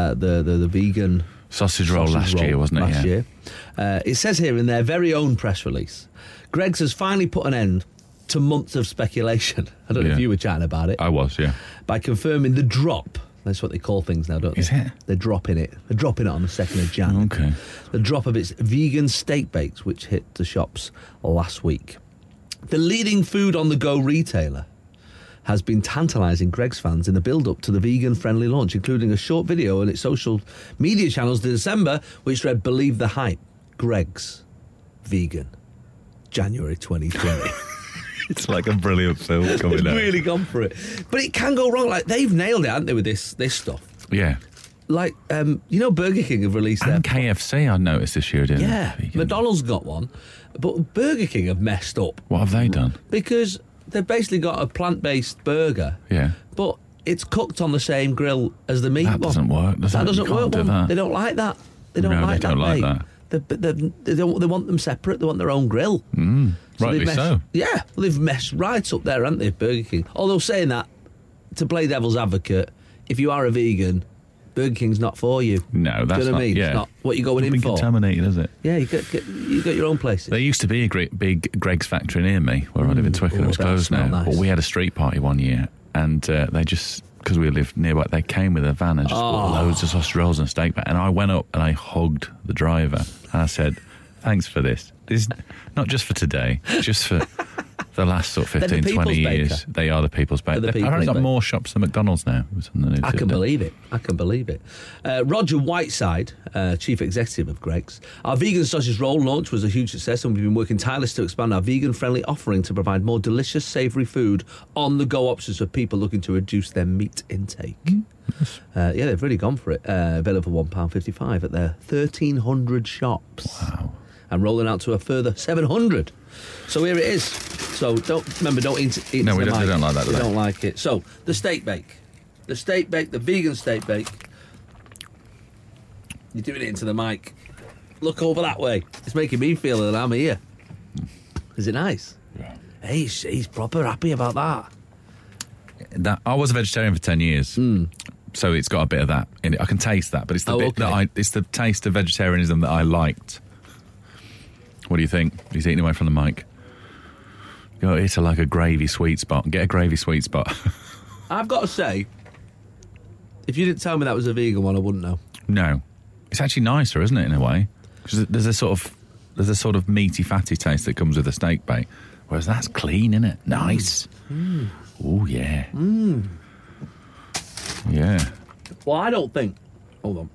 the vegan Sausage roll last year, wasn't it? Last Yeah. year. It says here in their very own press release, Greggs has finally put an end to months of speculation. I don't know if Yeah. you were chatting about it. I was, yeah. By confirming the drop. That's what they call things now, don't they? Is it? They're dropping it. They're dropping it on the 2nd of Jan. Okay. The drop of its vegan steak bakes, which hit the shops last week. The leading food-on-the-go retailer has been tantalising Greggs fans in the build-up to the vegan-friendly launch, including a short video on its social media channels in December, which read, "Believe the hype, Greggs, vegan, January 2020." It's like a brilliant film coming It's out. really gone for it. But it can go wrong. Like, they've nailed it, haven't they, with this stuff? Yeah. Like, Burger King have released their... And KFC, I noticed this year, didn't Yeah, they? McDonald's got one, but Burger King have messed up. What have they done? Because they've basically got a plant-based burger, Yeah. but it's cooked on the same grill as the meat That one. doesn't work, does it? That doesn't You can't work. do one. that. They don't like that. They don't No, like they that, don't like mate. They want them separate. They want their own grill. Rightly they've messed, so. Yeah, well, they've messed right up there, haven't they, Burger King? Although saying that, to play devil's advocate, if you are a vegan, Burger King's not for you. No, that's Do you know not. what I mean? Yeah. It's not what you're going It's in been for. contaminated, is it? Yeah, you got your own places. There used to be a great big Greggs factory near me where I live in Twickenham. Oh, It's that closed smell now. nice. But we had a street party one year, and they just, because we lived nearby, they came with a van and just bought loads of sausage rolls and steak back. And I went up and I hugged the driver and I said, "Thanks for this. This is not just for today, just for the last sort of They're the 15, 20 people's years. baker. They are the people's baker. They're the They've people's apparently got baker. more shops than McDonald's now. It was on the news I can the other day. believe it. I can believe it. Roger Whiteside, chief executive of Greggs. Our vegan sausage roll launch was a huge success, and we've been working tirelessly to expand our vegan-friendly offering to provide more delicious, savoury food on-the-go options for people looking to reduce their meat intake. Yeah, they've really gone for it. Available for £1.55 at their 1,300 shops. Wow. And rolling out to a further 700. So here it is. So don't eat No, into the they mic. don't like that, do They they? don't like it. So the steak bake. The vegan steak bake. You're doing it into the mic. Look over that way. It's making me feel that I'm here. Is it nice? Yeah. Hey, he's proper happy about that. I was a vegetarian for 10 years. So it's got a bit of that in it. I can taste that, but it's the bit that it's the taste of vegetarianism that I liked. What do you think? He's eating away from the mic. Go into like a gravy sweet spot. Get a gravy sweet spot. I've got to say, if you didn't tell me that was a vegan one, I wouldn't know. No. It's actually nicer, isn't it, in a way? Because there's a sort of meaty, fatty taste that comes with a steak bake. Whereas that's clean, isn't it? Nice. Oh, yeah. Yeah. Well, I don't think... Hold on.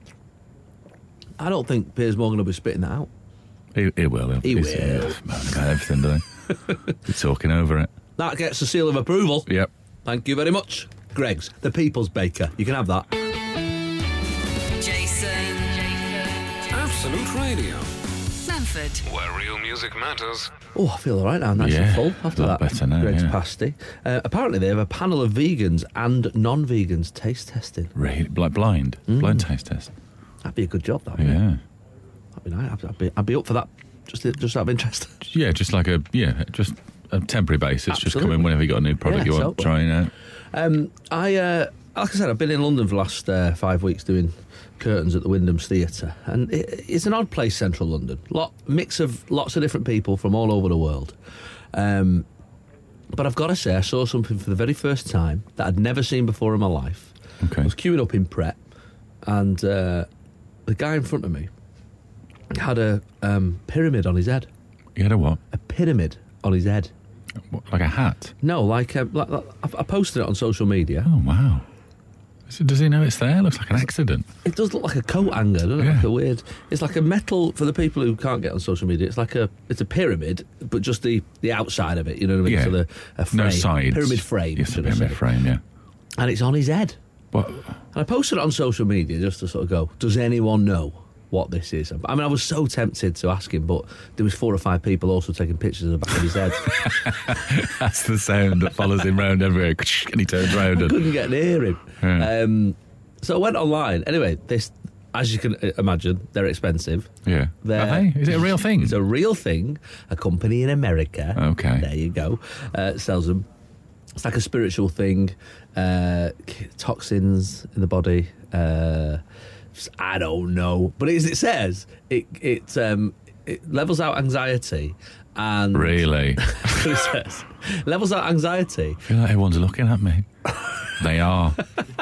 I don't think Piers Morgan will be spitting that out. He will. He He's- will. He's got everything, doesn't he? He's talking over it. That gets a seal of approval. Yep. Thank you very much. Greggs, the People's Baker. You can have that. Jason. Absolute Radio. Manford. Where real music matters. Oh, I feel all right now. I'm nice Yeah, and full after a lot that. better now, Greggs yeah. pasty. Apparently, they have a panel of vegans and non-vegans taste testing. Really? Like blind taste test. That'd be a good job, that. Yeah. That'd be nice. I'd be up for that. Just out of interest. Yeah, just a temporary basis. Just come in Absolutely. whenever you got a new product Yeah, you want totally. trying out. Like I said, I've been in London for the last 5 weeks doing curtains at the Wyndham's Theatre, and it's an odd place, central London. Mix of lots of different people from all over the world. But I've got to say, I saw something for the very first time that I'd never seen before in my life. Okay. I was queuing up in Pret, and the guy in front of me had a pyramid on his head. You had a what? A pyramid on his head. What, like a hat? No, like I posted it on social media. Oh, wow. Does he know it's there? Looks like an accident. It does look like a coat hanger, doesn't it? Yeah. Like a weird. It's like a metal, for the people who can't get on social media. It's a pyramid, but just the outside of it. You know what I mean? Yeah. So a frame, No sides. pyramid frame. Yes, a should I pyramid say. frame, yeah. And it's on his head. What? And I posted it on social media just to sort of go, does anyone know what this is? I mean, I was so tempted to ask him, but there was 4 or 5 people also taking pictures of the back of his head. That's the sound that follows him round everywhere, and he turns round. I couldn't get near him. Yeah. So I went online. Anyway, this, as you can imagine, they're expensive. Yeah. Are they? Is it a real thing? It's a real thing. A company in America. Okay. There you go. Sells them. It's like a spiritual thing. Toxins in the body. I don't know. But as it says, it levels out anxiety. And Really? it says, levels out anxiety. I feel like everyone's looking at me. They are.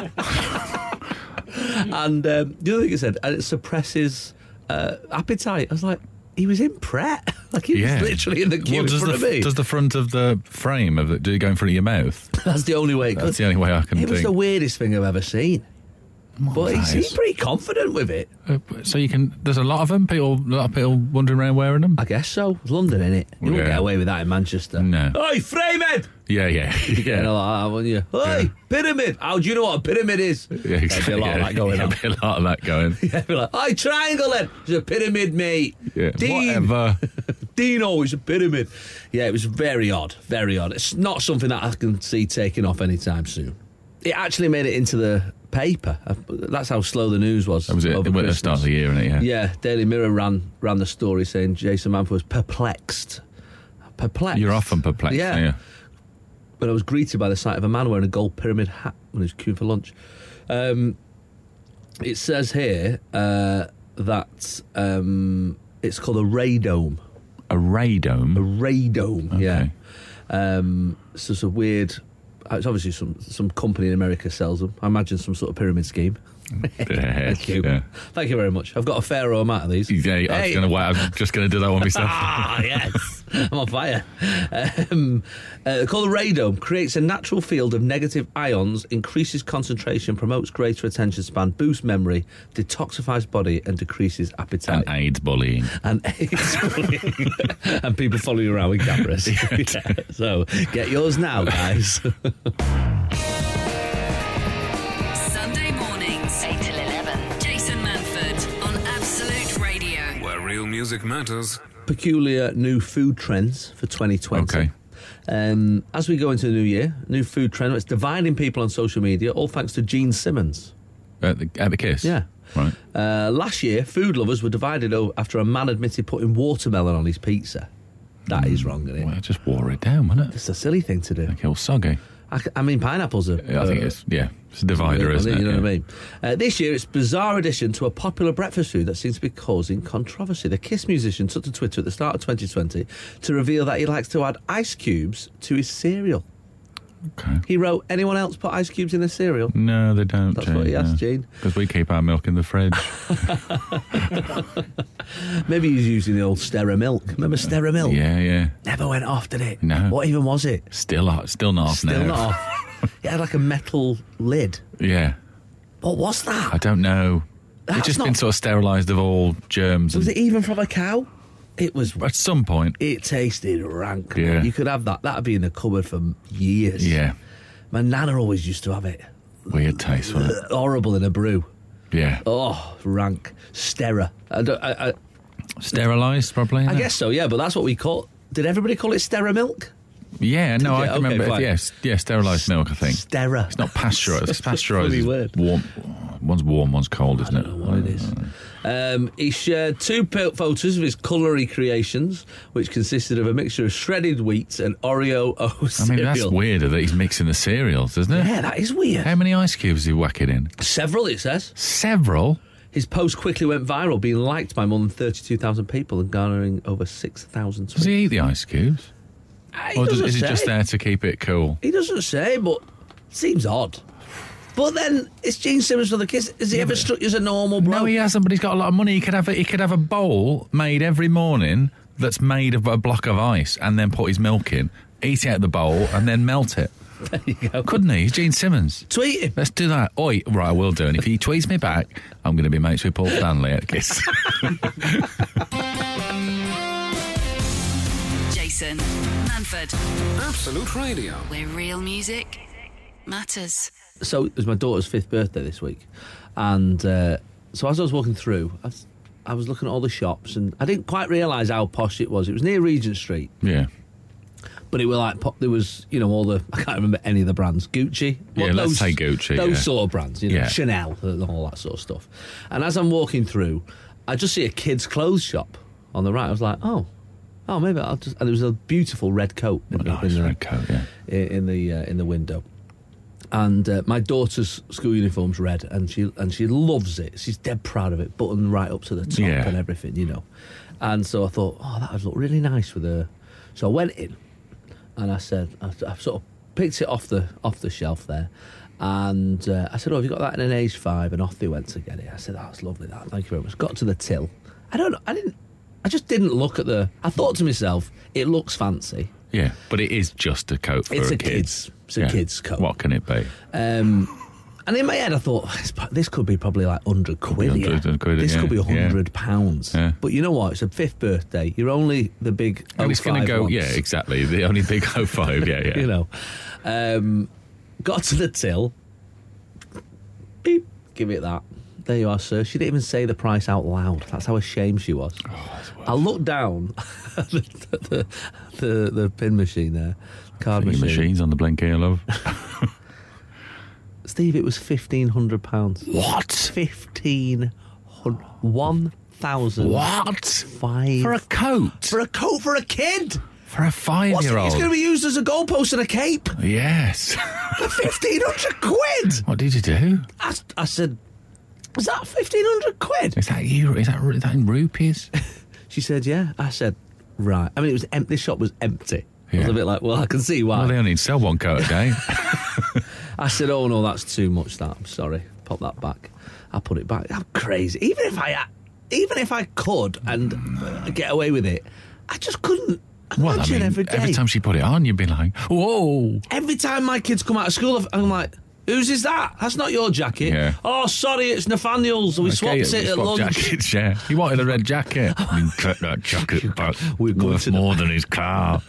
And the other thing it said, and it suppresses appetite. I was like, he was in Pret. Like, he was literally in the queue in front of me. Does the front of the frame of it, do it go in front of your mouth? That's the only way it could. That's the only way I can It think. was the weirdest thing I've ever seen. But he seemed pretty confident with it. So you can. There's a lot of them. A lot of people wandering around wearing them. I guess so. It's London, innit? You won't get away with that in Manchester. No. Oi, Framehead! Yeah. You're getting a lot of that, wouldn't you? Oi, pyramid! How do you know what a pyramid is? Yeah, exactly. There'd be a lot of that going on. There'd be a lot of that going. Yeah, be like, oi, triangle then! It's a pyramid, mate. Yeah. Dean. Whatever. Dino, it's a pyramid. Yeah, it was very odd. Very odd. It's not something that I can see taking off anytime soon. It actually made it into the paper. That's how slow the news was. That was it. Over At the Christmas. start of the year, isn't it? Yeah. Yeah, Daily Mirror ran the story saying Jason Manford was perplexed. Perplexed. You're often perplexed. Yeah. When I was greeted by the sight of a man wearing a gold pyramid hat when he was queuing for lunch. It says here that it's called a radome. A radome. A radome, Okay. yeah. It's just a weird. It's obviously some company in America sells them. I imagine some sort of pyramid scheme. Thank you. Yeah. Thank you very much. I've got a fair amount of these. Yeah, I'm just going to do that one myself. Ah, yes. I'm on fire. Called the radome. Creates a natural field of negative ions, increases concentration, promotes greater attention span, boosts memory, detoxifies body, and decreases appetite. And AIDS bullying. And and people following you around with cameras. Yeah. So get yours now, guys. Sunday mornings, 8 till 11. Jason Manford on Absolute Radio. Where real music matters. Peculiar new food trends for 2020. Okay. As we go into the new year, new food trend. It's dividing people on social media, all thanks to Gene Simmons. At the Kiss? Yeah. Right. Last year, food lovers were divided after a man admitted putting watermelon on his pizza. That is wrong, isn't it? Well, just wore it down, wasn't it? It's a silly thing to do. Like all soggy. I mean, pineapples are... I think it's a divider, isn't it? You know what I mean? This year, it's a bizarre addition to a popular breakfast food that seems to be causing controversy. The Kiss musician took to Twitter at the start of 2020 to reveal that he likes to add ice cubes to his cereal. Okay. He wrote, anyone else put ice cubes in their cereal? No, they don't. That's what he asked, Gene. Because we keep our milk in the fridge. Maybe he's using the old Stera milk. Remember Stera milk? Yeah. Never went off, did it? No. What even was it? Still not off now. Still not off. It had like a metal lid. Yeah. What was that? I don't know. That's It's just not- been sort of sterilised of all germs. Was and it even from a cow? It was. at some point. It tasted rank. Yeah. Man. You could have that. That'd be in the cupboard for years. Yeah. My nana always used to have it. Weird taste, wasn't it? Horrible in a brew. Yeah. Oh, rank. Stera. I Sterilised, probably. isn't it? guess so, yeah, but that's what we call. Did everybody call it Stera milk? Yeah, no, I Yeah, can okay, remember. fine. Yes, sterilised milk, I think. Stera. It's not pasteurised. Such a Pasteurised funny is word. warm. One's warm, one's cold, isn't it? I don't know what it is. He shared 2 photos of his culinary creations, which consisted of a mixture of shredded wheat and Oreo O I cereal. mean, that's weirder that he's mixing the cereals, isn't it? Yeah, that is weird. How many ice cubes is he whacking in? Several, it says. Several? His post quickly went viral, being liked by more than 32,000 people and garnering over 6,000 Does he eat the ice cubes? He Or doesn't is he say. just there to keep it cool? He doesn't say, but seems odd. But then it's Gene Simmons for the Kiss. Has he ever struck you as a normal bloke? No, he hasn't, but he's got a lot of money. He could have a bowl made every morning that's made of a block of ice and then put his milk in, eat it out the bowl and then melt it. There you go. Couldn't he? He's Gene Simmons. Tweet him. Let's do that. Oi, right, I will do. And if he tweets me back, I'm going to be mates with Paul Stanley at Kiss. Jason Manford, Absolute Radio. where real music matters. So it was my daughter's 5th birthday this week, and so as I was walking through, I was looking at all the shops, and I didn't quite realise how posh it was. It was near Regent Street. Yeah. But it was like, there was, all the, I can't remember any of the brands. Gucci? Yeah, let's say Gucci. Those sort of brands, Chanel and all that sort of stuff. And as I'm walking through, I just see a kid's clothes shop on the right. I was like, oh, maybe I'll just... And there was a beautiful red coat. Red coat, yeah. In the window. And my daughter's school uniform's red, and she loves it. She's dead proud of it, buttoned right up to the top and everything, And so I thought, that would look really nice with her. So I went in, and I said, I sort of picked it off the shelf there, and I said, have you got that in an age 5? And off they went to get it. I said, that's lovely, that. Thank you very much. Got to the till. I just didn't look at I thought to myself, it looks fancy. Yeah, but it is just a coat for It's a a kid. kid's coat. What can it be? And in my head, I thought, this could be probably like 100 quid. This could be £100. Yeah. But you know what? It's a 5th birthday. You're only the big And it's going to go, ones. yeah, exactly. The only big 05, yeah. Got to the till. Beep. Give it that. There you are, sir. She didn't even say the price out loud. That's how ashamed she was. I looked down at the pin machine there, card machine. Machines on the Blinky, love. Steve, it was £1,500. What? 1,500. 1,000. What? For a coat? For a coat for a kid? For a 5-year-old? It's going to be used as a goalpost and a cape. Yes. For 1,500 quid. What did you do? I said, was that 1,500 quid? Is that you? Is that in rupees? She said, yeah. I said, right. I mean, it was empty. This shop was empty. I Yeah. was a bit like, well, I can see why. Well, they only sell one coat a day. I said, oh, no, that's too much, that. I'm sorry. Pop that back. I put it back. I'm crazy. Even if I could and get away with it, I just couldn't imagine every day. Every time she put it on, you'd be like, whoa. Every time my kids come out of school, I'm like, whose is that? That's not your jacket. Yeah. Oh, sorry, it's Nathaniel's. We swapped it at lunch. Jackets, yeah. He wanted a red jacket. I mean, cut that jacket back. We're going worth to more than his car.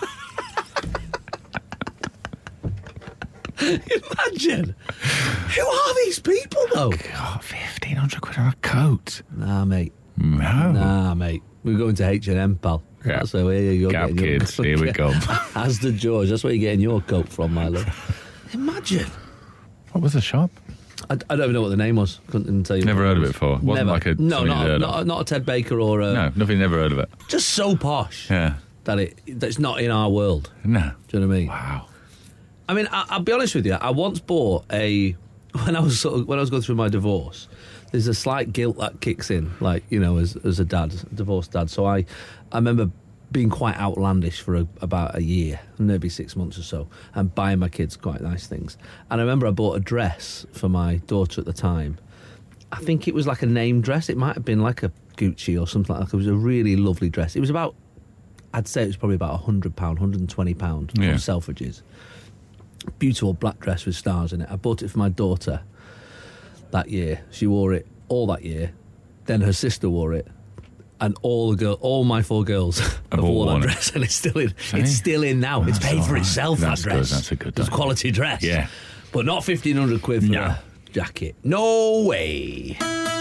Imagine. Who are these people, though? God, 1,500 quid on a coat. Nah, mate. No. Nah, mate. We're going to H&M, pal. Yeah. That's where you're Gap getting your kids, coat. here we go. Asda George, that's where you're getting your coat from, my love. Imagine. What was the shop? I don't even know what the name was. Couldn't even tell you. Never what heard of was. it before. Wasn't Never. like a no, something you'd heard of. not a Ted Baker or a... No, nothing, never heard of it. Just so posh Yeah. that it's not in our world. No. Do you know what I mean? Wow. I mean, I'll be honest with you. I once bought when I was going through my divorce. There's a slight guilt that kicks in, like as a divorced dad. So I remember being quite outlandish for about a year, maybe 6 months or so, and buying my kids quite nice things. And I remember I bought a dress for my daughter at the time. I think it was like a name dress. It might have been like a Gucci or something like that. It was a really lovely dress. It was I'd say it was probably about £100, £120 from Selfridges. Beautiful black dress with stars in it. I bought it for my daughter that year. She wore it all that year. Then her sister wore it, and all my 4 girls have worn that dress, and it's still in. It's still in now. It's paid for itself. That's that dress. good. That's a good. It's a quality dress. Yeah, but not 1,500 quid for a jacket. No way.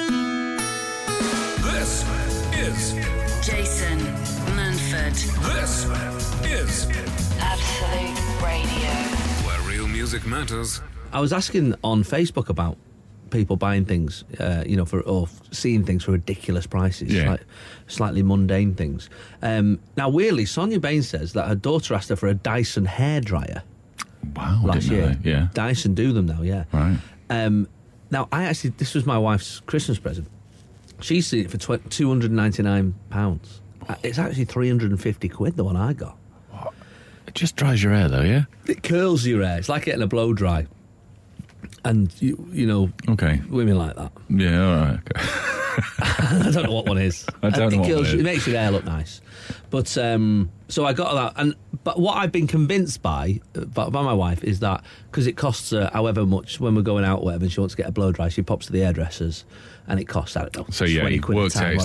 This is Jason Manford. This is Absolute Radio. where real music matters. I was asking on Facebook about people buying things, or seeing things for ridiculous prices, like slightly mundane things. Now, weirdly, Sonia Baines says that her daughter asked her for a Dyson hairdryer. Wow, last year. That. Yeah, Dyson do them now. Yeah, right. Now, this was my wife's Christmas present. She's seen it for £299. It's actually 350 quid, the one I got. What? It just dries your hair, though, yeah. It curls your hair. It's like getting a blow dry. And, okay, women like that. Yeah, all right. Okay. I don't know what one is. I don't know what one is. It makes your hair look nice. But, so I got that. But what I've been convinced by my wife is that because it costs her however much when we're going out or whatever, and she wants to get a blow dry, she pops to the hairdressers and it costs, I don't know, So, yeah, 20 it quid a works time, out. It's whatever. like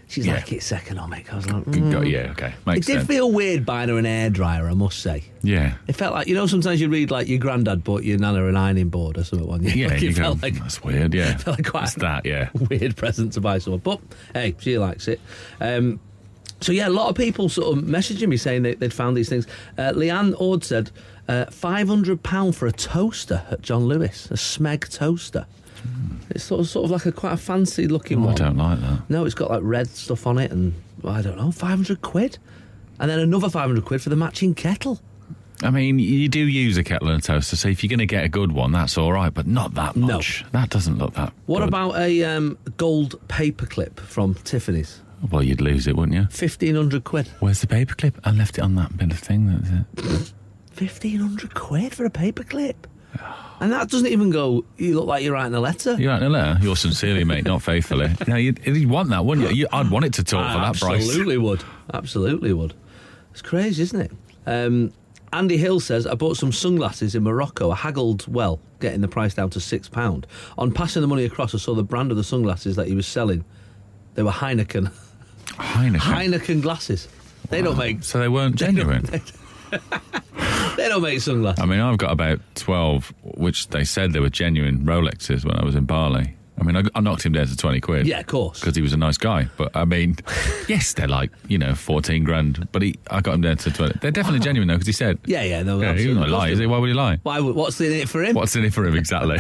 She's like, it's economic. I was like, Yeah, okay. Makes It did sense. feel weird buying her an hairdryer, I must say. Yeah. It felt like, sometimes you read like your granddad bought your nana an ironing board or something one year. Yeah, Like, you it go, felt like that's weird, yeah. felt like quite What's that, yeah. weird present to buy someone. But hey, she likes it. So yeah, a lot of people sort of messaging me saying they'd found these things. Leanne Ord said £500 for a toaster at John Lewis, a Smeg toaster. It's sort of like quite a fancy looking one. I don't like that. No, it's got like red stuff on it, and I don't know, £500, and then another £500 for the matching kettle. I mean, you do use a kettle and a toaster, so if you're going to get a good one, that's all right, but not that No. much. That doesn't look that What good. about a gold paperclip from Tiffany's? Well, you'd lose it, wouldn't you? £1,500. Where's the paperclip? I left it on that bit of thing. That's it. £1,500 for a paperclip. And that doesn't even go, you look like you're writing a letter. You're writing a letter? You're sincerely, mate, not faithfully. No, you'd want that, wouldn't you? I'd want it to talk for that price. Absolutely would. It's crazy, isn't it? Andy Hill says, I bought some sunglasses in Morocco. I haggled well, getting the price down to £6. On passing the money across, I saw the brand of the sunglasses that he was selling. They were Heineken. Heineken glasses. They don't make... So they weren't genuine? They don't make sunglasses. I mean, I've got about 12, which they said they were genuine Rolexes when I was in Bali. I mean, I knocked him down to £20. Yeah, of course. Because he was a nice guy. But, I mean, yes, they're like, 14 grand. But I got him down to 20. They're definitely genuine, though, because he said... Yeah, no, yeah, he wouldn't lie, is he? Why would he lie? What's in it for him? What's in it for him, exactly?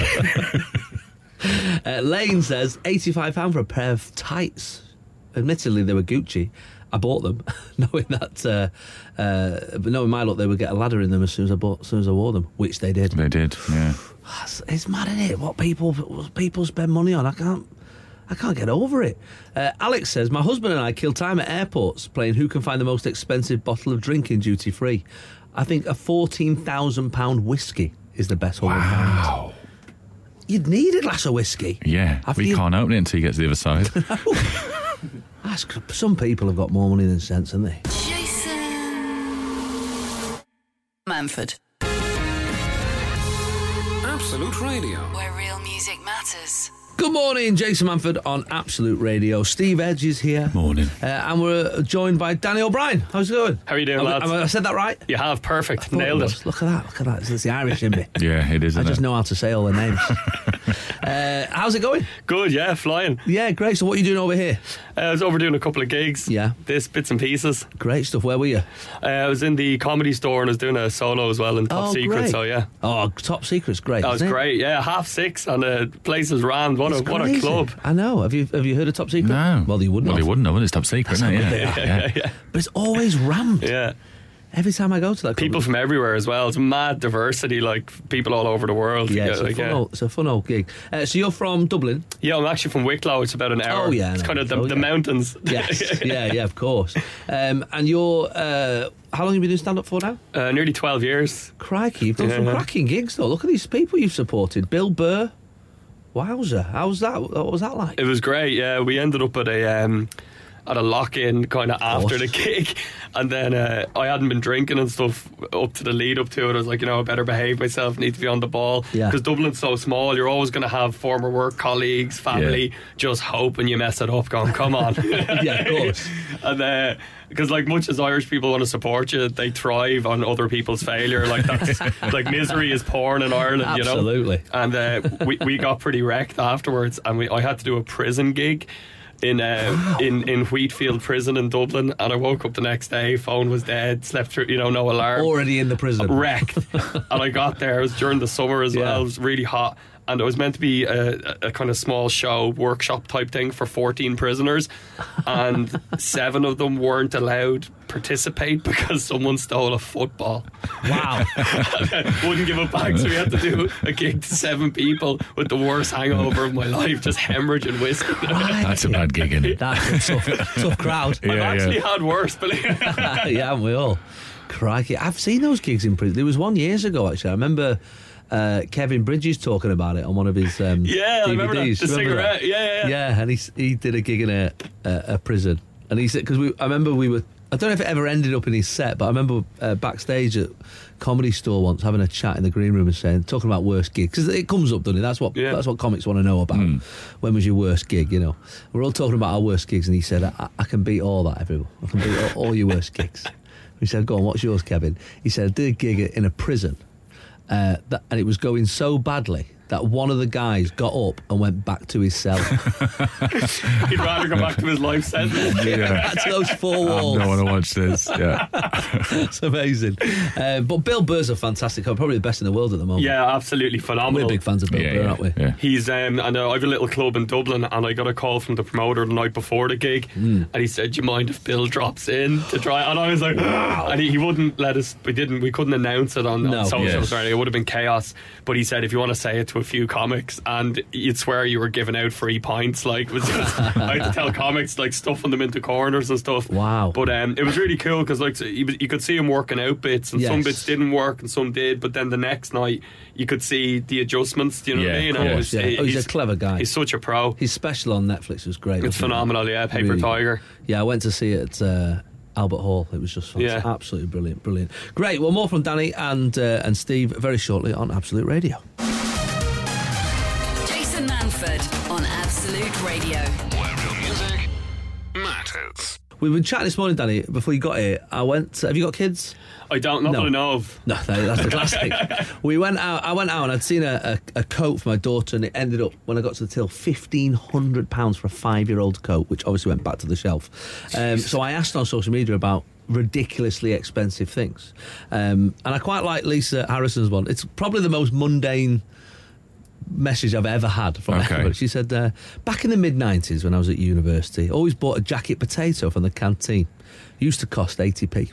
Lane says, £85 for a pair of tights. Admittedly, they were Gucci. I bought them, knowing that, but knowing my luck, they would get a ladder in them as soon as I wore them, which they did. They did, yeah. It's mad, isn't it? What people spend money on. I can't get over it. Alex says, my husband and I kill time at airports playing who can find the most expensive bottle of drink in duty free. I think a £14,000 whiskey is the best one. Wow. You'd need a glass of whiskey. Yeah, can't open it until you get to the other side. Some people have got more money than sense, haven't they? Jason Manford, Absolute Radio. where real music matters. Good morning, Jason Manford on Absolute Radio. Steve Edge is here. Morning. And we're joined by Danny O'Brien. How's it going? How are you doing, lads? Have I said that right? You have, perfect. Nailed it. Look at that. It's the Irish in me. Yeah, it is, I isn't just it? know how to say all the names. How's it going? Good, yeah, flying. Yeah, great. So what are you doing over here? I was over doing a couple of gigs. Yeah. Bits and pieces. Great stuff. Where were you? I was in the Comedy Store and I was doing a solo as well in Top Secret, great. so yeah. Oh, Top Secret's great. That was isn't it? great, yeah. 6:30 and the place was rammed. What It's a crazy. club. I know. Have you heard of Top Secret? No. Well, you wouldn't. Well, have. they wouldn't know. It's top secret, isn't it? Yeah. Yeah. But it's always rammed. Yeah. Every time I go to that People club. from everywhere as well. It's mad diversity, like people all over the world. Yeah, it's, like, it's a fun old gig. So you're from Dublin? Yeah, I'm actually from Wicklow. It's about an hour. Oh, yeah, I It's know. kind of Oh, the yeah. mountains. Yes. yeah, of course. And you're... how long have you been doing stand-up for now? Nearly 12 years. Crikey, you've done some Yeah. cracking gigs, though. Look at these people you've supported. Bill Burr. Wowzer. How's that? What was that like? It was great, yeah. We ended up at a lock-in kind of after the gig, and then I hadn't been drinking and stuff up to the lead up to it. I was like, I better behave myself, need to be on the ball, Yeah. because Dublin's so small. You're always going to have former work colleagues, family, just hoping you mess it up, going, come on. Yeah, of course. And because like much as Irish people want to support you, they thrive on other people's failure. Like that's like misery is porn in Ireland, Absolutely. And we got pretty wrecked afterwards, and I had to do a prison gig in Wheatfield Prison in Dublin, and I woke up the next day, phone was dead, slept through, no alarm, Already in the prison. wrecked. And I got there, it was during the summer as well, Yeah. it was really hot, and it was meant to be a kind of small show, workshop type thing for 14 prisoners, and 7 of them weren't allowed participate because someone stole a football. Wow. Wouldn't give it back, so we had to do a gig to 7 people with the worst hangover of my life, just hemorrhaging whiskey. That's a bad gig, isn't it? That's a tough crowd. I've actually had worse, believe it. Yeah, haven't we all? Crikey. I've seen those gigs in prison. There was one years ago, actually. I remember Kevin Bridges talking about it on one of his Yeah, DVDs. I remember that. The Remember cigarette. that? Yeah. Yeah, and he did a gig in a prison. And he said, because I remember we were I don't know if it ever ended up in his set, but I remember backstage at Comedy Store once having a chat in the green room and talking about worst gig, because it comes up, doesn't it? That's what comics want to know about. When was your worst gig? You know, we're all talking about our worst gigs, and he said, I can beat all that, everyone. I can beat all your worst gigs. We said, go on, what's yours, Kevin? He said, I did a gig in a prison, and it was going so badly that one of the guys got up and went back to his cell. He'd rather go back to his life sentence. Back to those four walls. I don't want to watch this. Yeah. It's amazing. But Bill Burr's a fantastic comic, probably the best in the world at the moment. Yeah, absolutely phenomenal. We're big fans of Bill Burr, aren't we? Yeah. He's I know I have a little club in Dublin, and I got a call from the promoter the night before the gig, and he said, "Do you mind if Bill drops in to try?" And I was like, and he wouldn't let us. We couldn't announce it on socials or anything. It would have been chaos. But he said, if you want to say it to a few comics, and you'd swear you were giving out free pints, like I had to tell comics, like, stuffing them into corners and stuff. Wow. But it was really cool, because like you could see him working out bits, and some bits didn't work and some did, but then the next night you could see the adjustments. Do you know what I mean? And he's a clever guy. He's such a pro. His special on Netflix was great. It's phenomenal. Yeah, Paper really Tiger. Yeah, I went to see it at Albert Hall. It was just fantastic. Yeah. Absolutely brilliant. Great. Well, more from Danny and Steve very shortly on Absolute Radio. Jason Manford on Absolute Radio. Where real music matters. We've been chatting this morning, Danny. Before you got here, I went. Have you got kids? I don't. Not that I know of. No, that's the classic. We went out. I went out and I'd seen a coat for my daughter, and it ended up, when I got to the till, £1,500 for a 5-year-old coat, which obviously went back to the shelf. So I asked on social media about ridiculously expensive things, and I quite like Lisa Harrison's one. It's probably the most mundane message I've ever had from her. She said, back in the mid-90s when I was at university, always bought a jacket potato from the canteen. Used to cost 80p.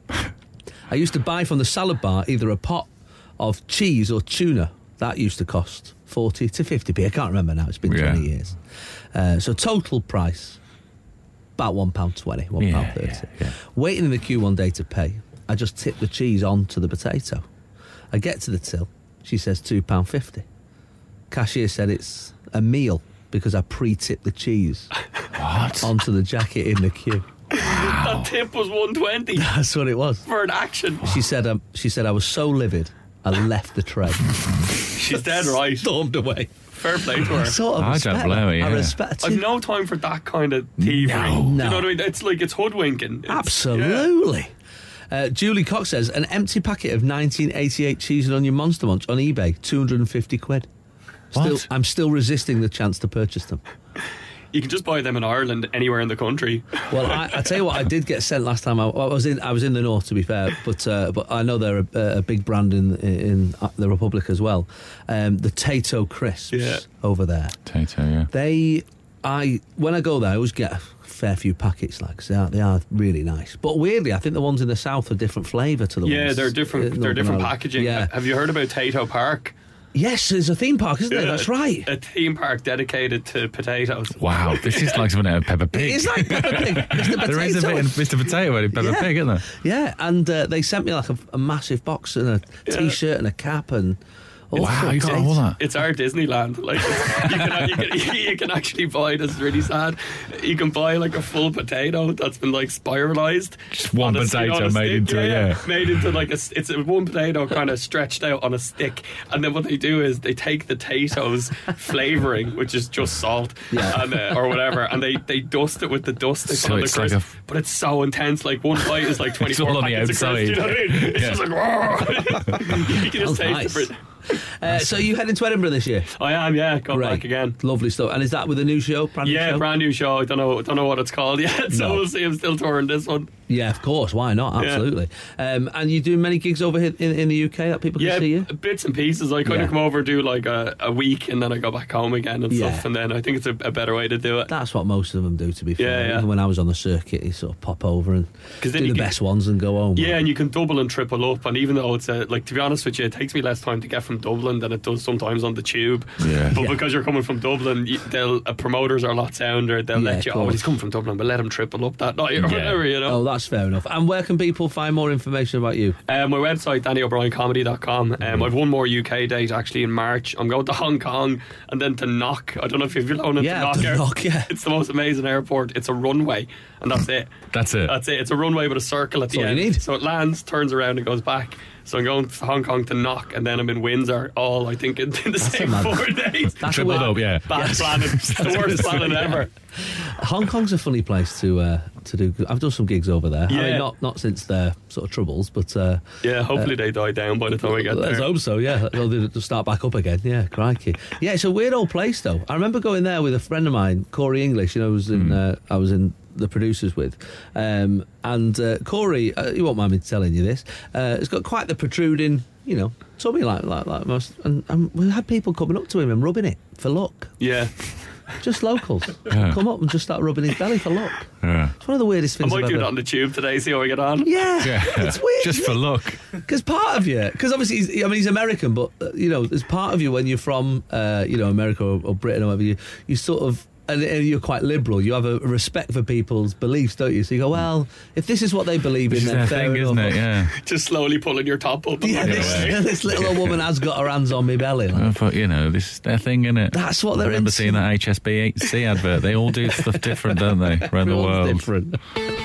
I used to buy from the salad bar either a pot of cheese or tuna. That used to cost 40 to 50p. I can't remember now. It's been 20 years. So total price, about £1.20, £1.30. Yeah. Waiting in the queue one day to pay, I just tipped the cheese onto the potato. I get to the till. She says £2.50. Cashier said it's a meal because I pre-tipped the cheese onto the jacket in the queue. That tip was $1.20. That's what it was. For an action. She said I was so livid I left the tray. She's dead right. Stormed away. Fair play to her. I don't blame her. I respect it. I've no time for that kind of thievery. No. You know what I mean? It's like, it's hoodwinking. Absolutely. Julie Cox says an empty packet of 1988 cheese and onion Monster Munch on eBay, £250. I'm still resisting the chance to purchase them. You can just buy them in Ireland, anywhere in the country. Well, I tell you what, I did get sent last time. I was in the north, to be fair, but I know they're a big brand in the Republic as well. The Tato crisps over there. Tato, yeah. When I go there, I always get a fair few packets. Like, so they are really nice. But weirdly, I think the ones in the south are different flavour to the ones. Yeah, they're different. They're different packaging. Yeah. Have you heard about Tato Park? Yes, there's a theme park, isn't there? That's right. A theme park dedicated to potatoes. Wow, this is like something out of Peppa Pig. It's like Peppa Pig. Mr. Potato. There is a bit in Mr. Potato in Peppa Pig, isn't there? Yeah, and they sent me like a massive box and a T-shirt and a cap and wow, you got all that. It's our Disneyland. Like, you can actually buy. This is really sad. You can buy like a full potato that's been like spiralized. Just one potato made into it. Made into like it's one potato kind of stretched out on a stick, and then what they do is they take the potatoes flavoring, which is just salt and, or whatever, and they dust it with the dust. So it's like but it's so intense. Like one bite is like 24 it's all on the packets outside. of crisps. You know what I mean? It's just like whoa. You can just taste it. So you heading to Edinburgh this year? I am, going back again. Lovely stuff. And is that with a new show? Brand new show? Brand new show. I don't know what it's called yet, so we'll see. I'm still touring this one. Yeah, of course. Why not? Absolutely. And you do many gigs over here in the UK that people can see you? Bits and pieces. I kind of come over, do like a week, and then I go back home again and stuff. And then I think it's a better way to do it. That's what most of them do, to be fair. Yeah. Even when I was on the circuit, you sort of pop over and do the best ones and go home. Yeah, and you can double and triple up. And even though it's to be honest with you, it takes me less time to get from Dublin Ireland than it does sometimes on the tube. Yeah. But because you're coming from Dublin, promoters are a lot sounder. They'll let you, of course. well, he's coming from Dublin, but let him triple up that night or whatever, you know. Oh, that's fair enough. And where can people find more information about you? My website, DannyO'BrienComedy.com. I've one more UK date actually in March. I'm going to Hong Kong and then to Knock. I don't know if you've flown into Knock. to Knock, yeah. It's the most amazing airport. It's a runway and that's it. That's it. That's it. It's a runway with a circle at the all end. you need. So it lands, turns around and goes back. So I'm going to Hong Kong to Knock and then I'm in Windsor all, I think, in the same 4 days. That's Tripled up, yeah. Bad planning. The worst planning ever. Hong Kong's a funny place to do. I've done some gigs over there. I Yeah. mean, not since their sort of troubles, but Yeah, hopefully they die down by the time we get let's there. hope so. Yeah, they'll start back up again. Yeah, crikey. Yeah, it's a weird old place though. I remember going there with a friend of mine, Corey English. You know, I was in the producers with, and Corey. You won't mind me telling you this. It's got quite the protruding, you know, tummy like most, and we had people coming up to him and rubbing it for luck. Yeah. Just locals Yeah. come up and just start rubbing his belly for luck. Yeah. It's one of the weirdest I things might I've do ever. that on the tube today, see how we get on. Yeah, Yeah. it's weird. Just for luck. Because part of you, because obviously, he's American, but you know, there's part of you when you're from, America or Britain or whatever, you sort of, and you're quite liberal. You have a respect for people's beliefs, don't you? So you go, well, if this is what they believe This in, is then their fair thing, enough. isn't it? Yeah. Just slowly pulling your top up. Yeah, this little old woman has got her hands on my belly. Like. I thought, you know, this is their thing, isn't it? That's what I they're remember into. seeing that HSBC advert. They all do stuff different, don't they? Around the Everyone's world. different.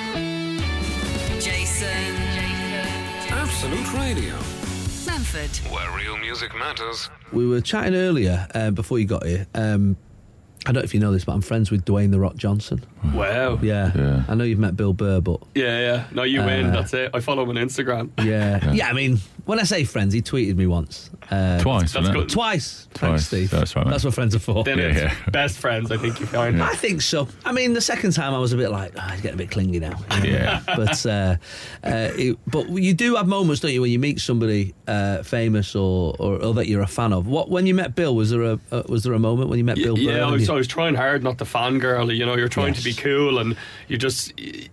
Jason Absolute Radio, Manford. where real music matters. We were chatting earlier before you got here. I don't know if you know this, but I'm friends with Dwayne The Rock Johnson. Wow. Yeah. I know you've met Bill Burr, but Yeah. No, you win. That's it. I follow him on Instagram. yeah. I mean, when I say friends, he tweeted me once. Twice, That's wasn't it? good. Twice. Thanks, Twice. Steve. That's right, mate. That's what friends are for. Then Yeah, it's yeah. best friends, I think you find. I think so. I mean, the second time I was a bit like, he's getting a bit clingy now. Yeah. But you do have moments, don't you, when you meet somebody famous or that you're a fan of. When you met Bill, was there a moment when you met Bill Burr? Yeah, I and was trying hard not to fangirl. You know, you're trying to be Yes. cool, and you just,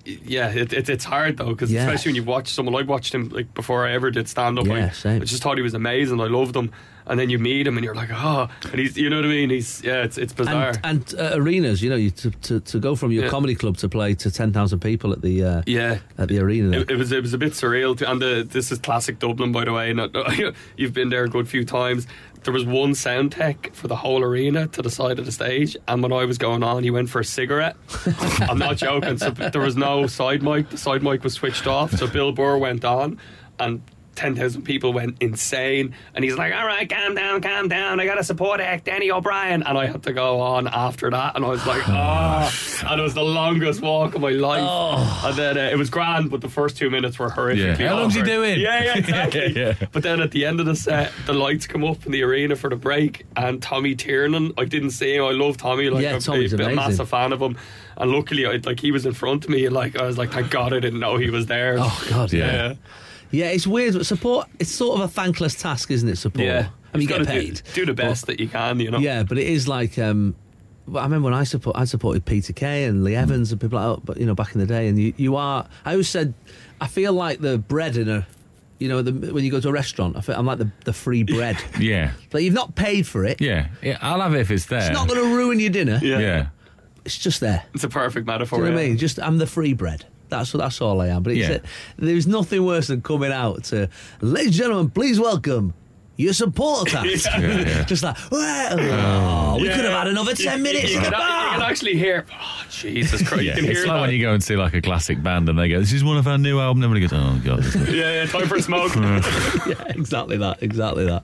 it's hard though, because Yeah. especially when you've watched someone. I watched him like before I ever did stand up. Yeah, I same. just thought he was amazing. I loved him, and then you meet him, and you're like, and he's, you know what I mean? It's bizarre. And arenas, you know, to go from your Yeah. comedy club to play to 10,000 people at the at the arena. There. It was a bit surreal, and this is classic Dublin, by the way. You've been there a good few times. There was one sound tech for the whole arena to the side of the stage, and when I was going on, he went for a cigarette. I'm not joking. So there was no side mic. The side mic was switched off. So Bill Burr went on, and 10,000 people went insane, and he's like, all right, calm down, I gotta support act Danny O'Brien, and I had to go on after that, and I was like, and it was the longest walk of my life, and then it was grand, but the first 2 minutes were horrifically Yeah. How long's he awkward. doing? Yeah, exactly. Yeah. But then at the end of the set, the lights come up in the arena for the break, and Tommy Tiernan, I didn't see him, I love Tommy, like Yeah, Tommy's I'm a amazing. massive fan of him, and luckily he was in front of me, and I was like, thank God I didn't know he was there. Oh God, yeah. Yeah, it's weird. But support, it's sort of a thankless task, isn't it? Support. Yeah, I mean, you You've get gotta paid. Do the best that you can, you know. Yeah, but it is like. Well, I remember when I supported Peter Kay and Lee Evans and people like that. But you know, back in the day, and you are. I always said, I feel like the bread in a. You know, when you go to a restaurant, I'm like the free bread. Yeah. Like you've not paid for it. Yeah. I'll have it if it's there. It's not going to ruin your dinner. Yeah. It's just there. It's a perfect metaphor. Do you know what I yeah. mean? Just I'm the free bread. That's all I am. But it's Yeah. there's nothing worse than coming out to, ladies and gentlemen, please welcome your supporter tax. Yeah. Just like, well, we could have had another 10 minutes. You can actually hear, Jesus Christ, you Yeah, can hear it's like that. when you go and see like a classic band and they go, "This is one of our new albums." Everybody goes, "Oh God!" Yeah, time for a smoke. Yeah, exactly that.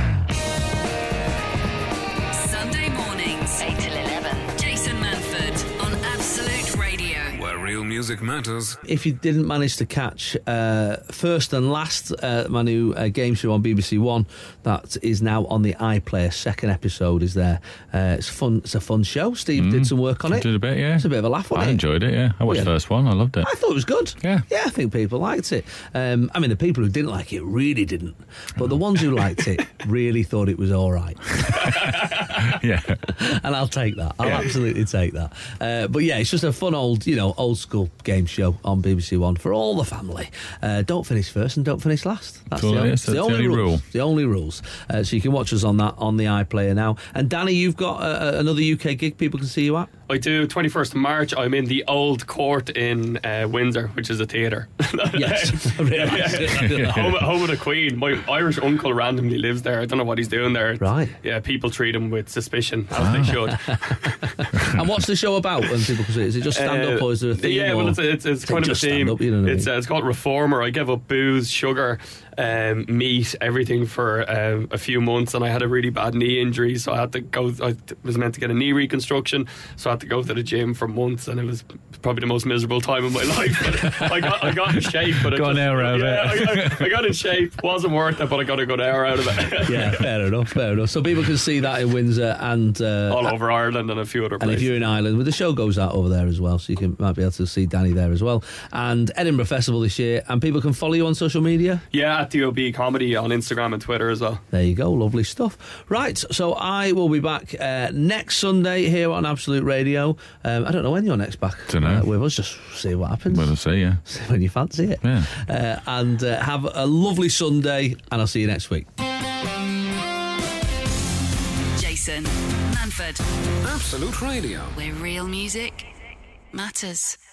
Sunday mornings, 8 till 11. Jason Manford on Absolute Radio. Where real music matters. If you didn't manage to catch First and Last, my new game show on BBC One, that is now on the iPlayer. Second episode is there. It's fun. It's a fun show. Steve did some work on it. Did a bit, yeah. It's a bit of a laugh, wasn't I it? enjoyed it. Yeah, I watched Yeah. the first one. I loved it. I thought it was good. Yeah. I think people liked it. I mean, the people who didn't like it really didn't. But the ones who liked it really thought it was all right. Yeah. And I'll take that. I'll absolutely take that. But yeah, it's just a fun old school game show on BBC One for all the family. Don't finish first and don't finish last. That's the only rule. The only rules. So you can watch us on that on the iPlayer now. And Danny, you've got another UK gig people can see you at. I do. 21st of March, I'm in the Old Court in Windsor, which is a theatre. Yes. Home of the Queen. My Irish uncle randomly lives there. I don't know what he's doing there. Right. Yeah, people treat him with suspicion, as they should. And what's the show about when people can see it? Is it just stand-up or is there a theme? Yeah, well, it's kind of a theme. You know what I mean? It's called Reformer. I gave up booze, sugar, meat, everything for a few months, and I had a really bad knee injury, so I had to go. I was meant to get a knee reconstruction, so I had to go to the gym for months, and it was probably the most miserable time of my life. But I got in shape, but got an hour out of it. I got in shape. Wasn't worth it, but I got a good hour out of it. Yeah, fair enough. So people can see that in Windsor and all over Ireland and a few other places. And if you're in Ireland, well, the show goes out over there as well, so you might be able to see Danny there as well. And Edinburgh Festival this year, and people can follow you on social media. Yeah, at DOB Comedy on Instagram and Twitter as well. There you go, lovely stuff. Right, so I will be back next Sunday here on Absolute Radio. I don't know when you're next back. Don't know. With us, just see what happens. Well, I'll see, yeah. See when you fancy it. Yeah. And have a lovely Sunday, and I'll see you next week. Jason Manford. Absolute Radio. Where real music matters.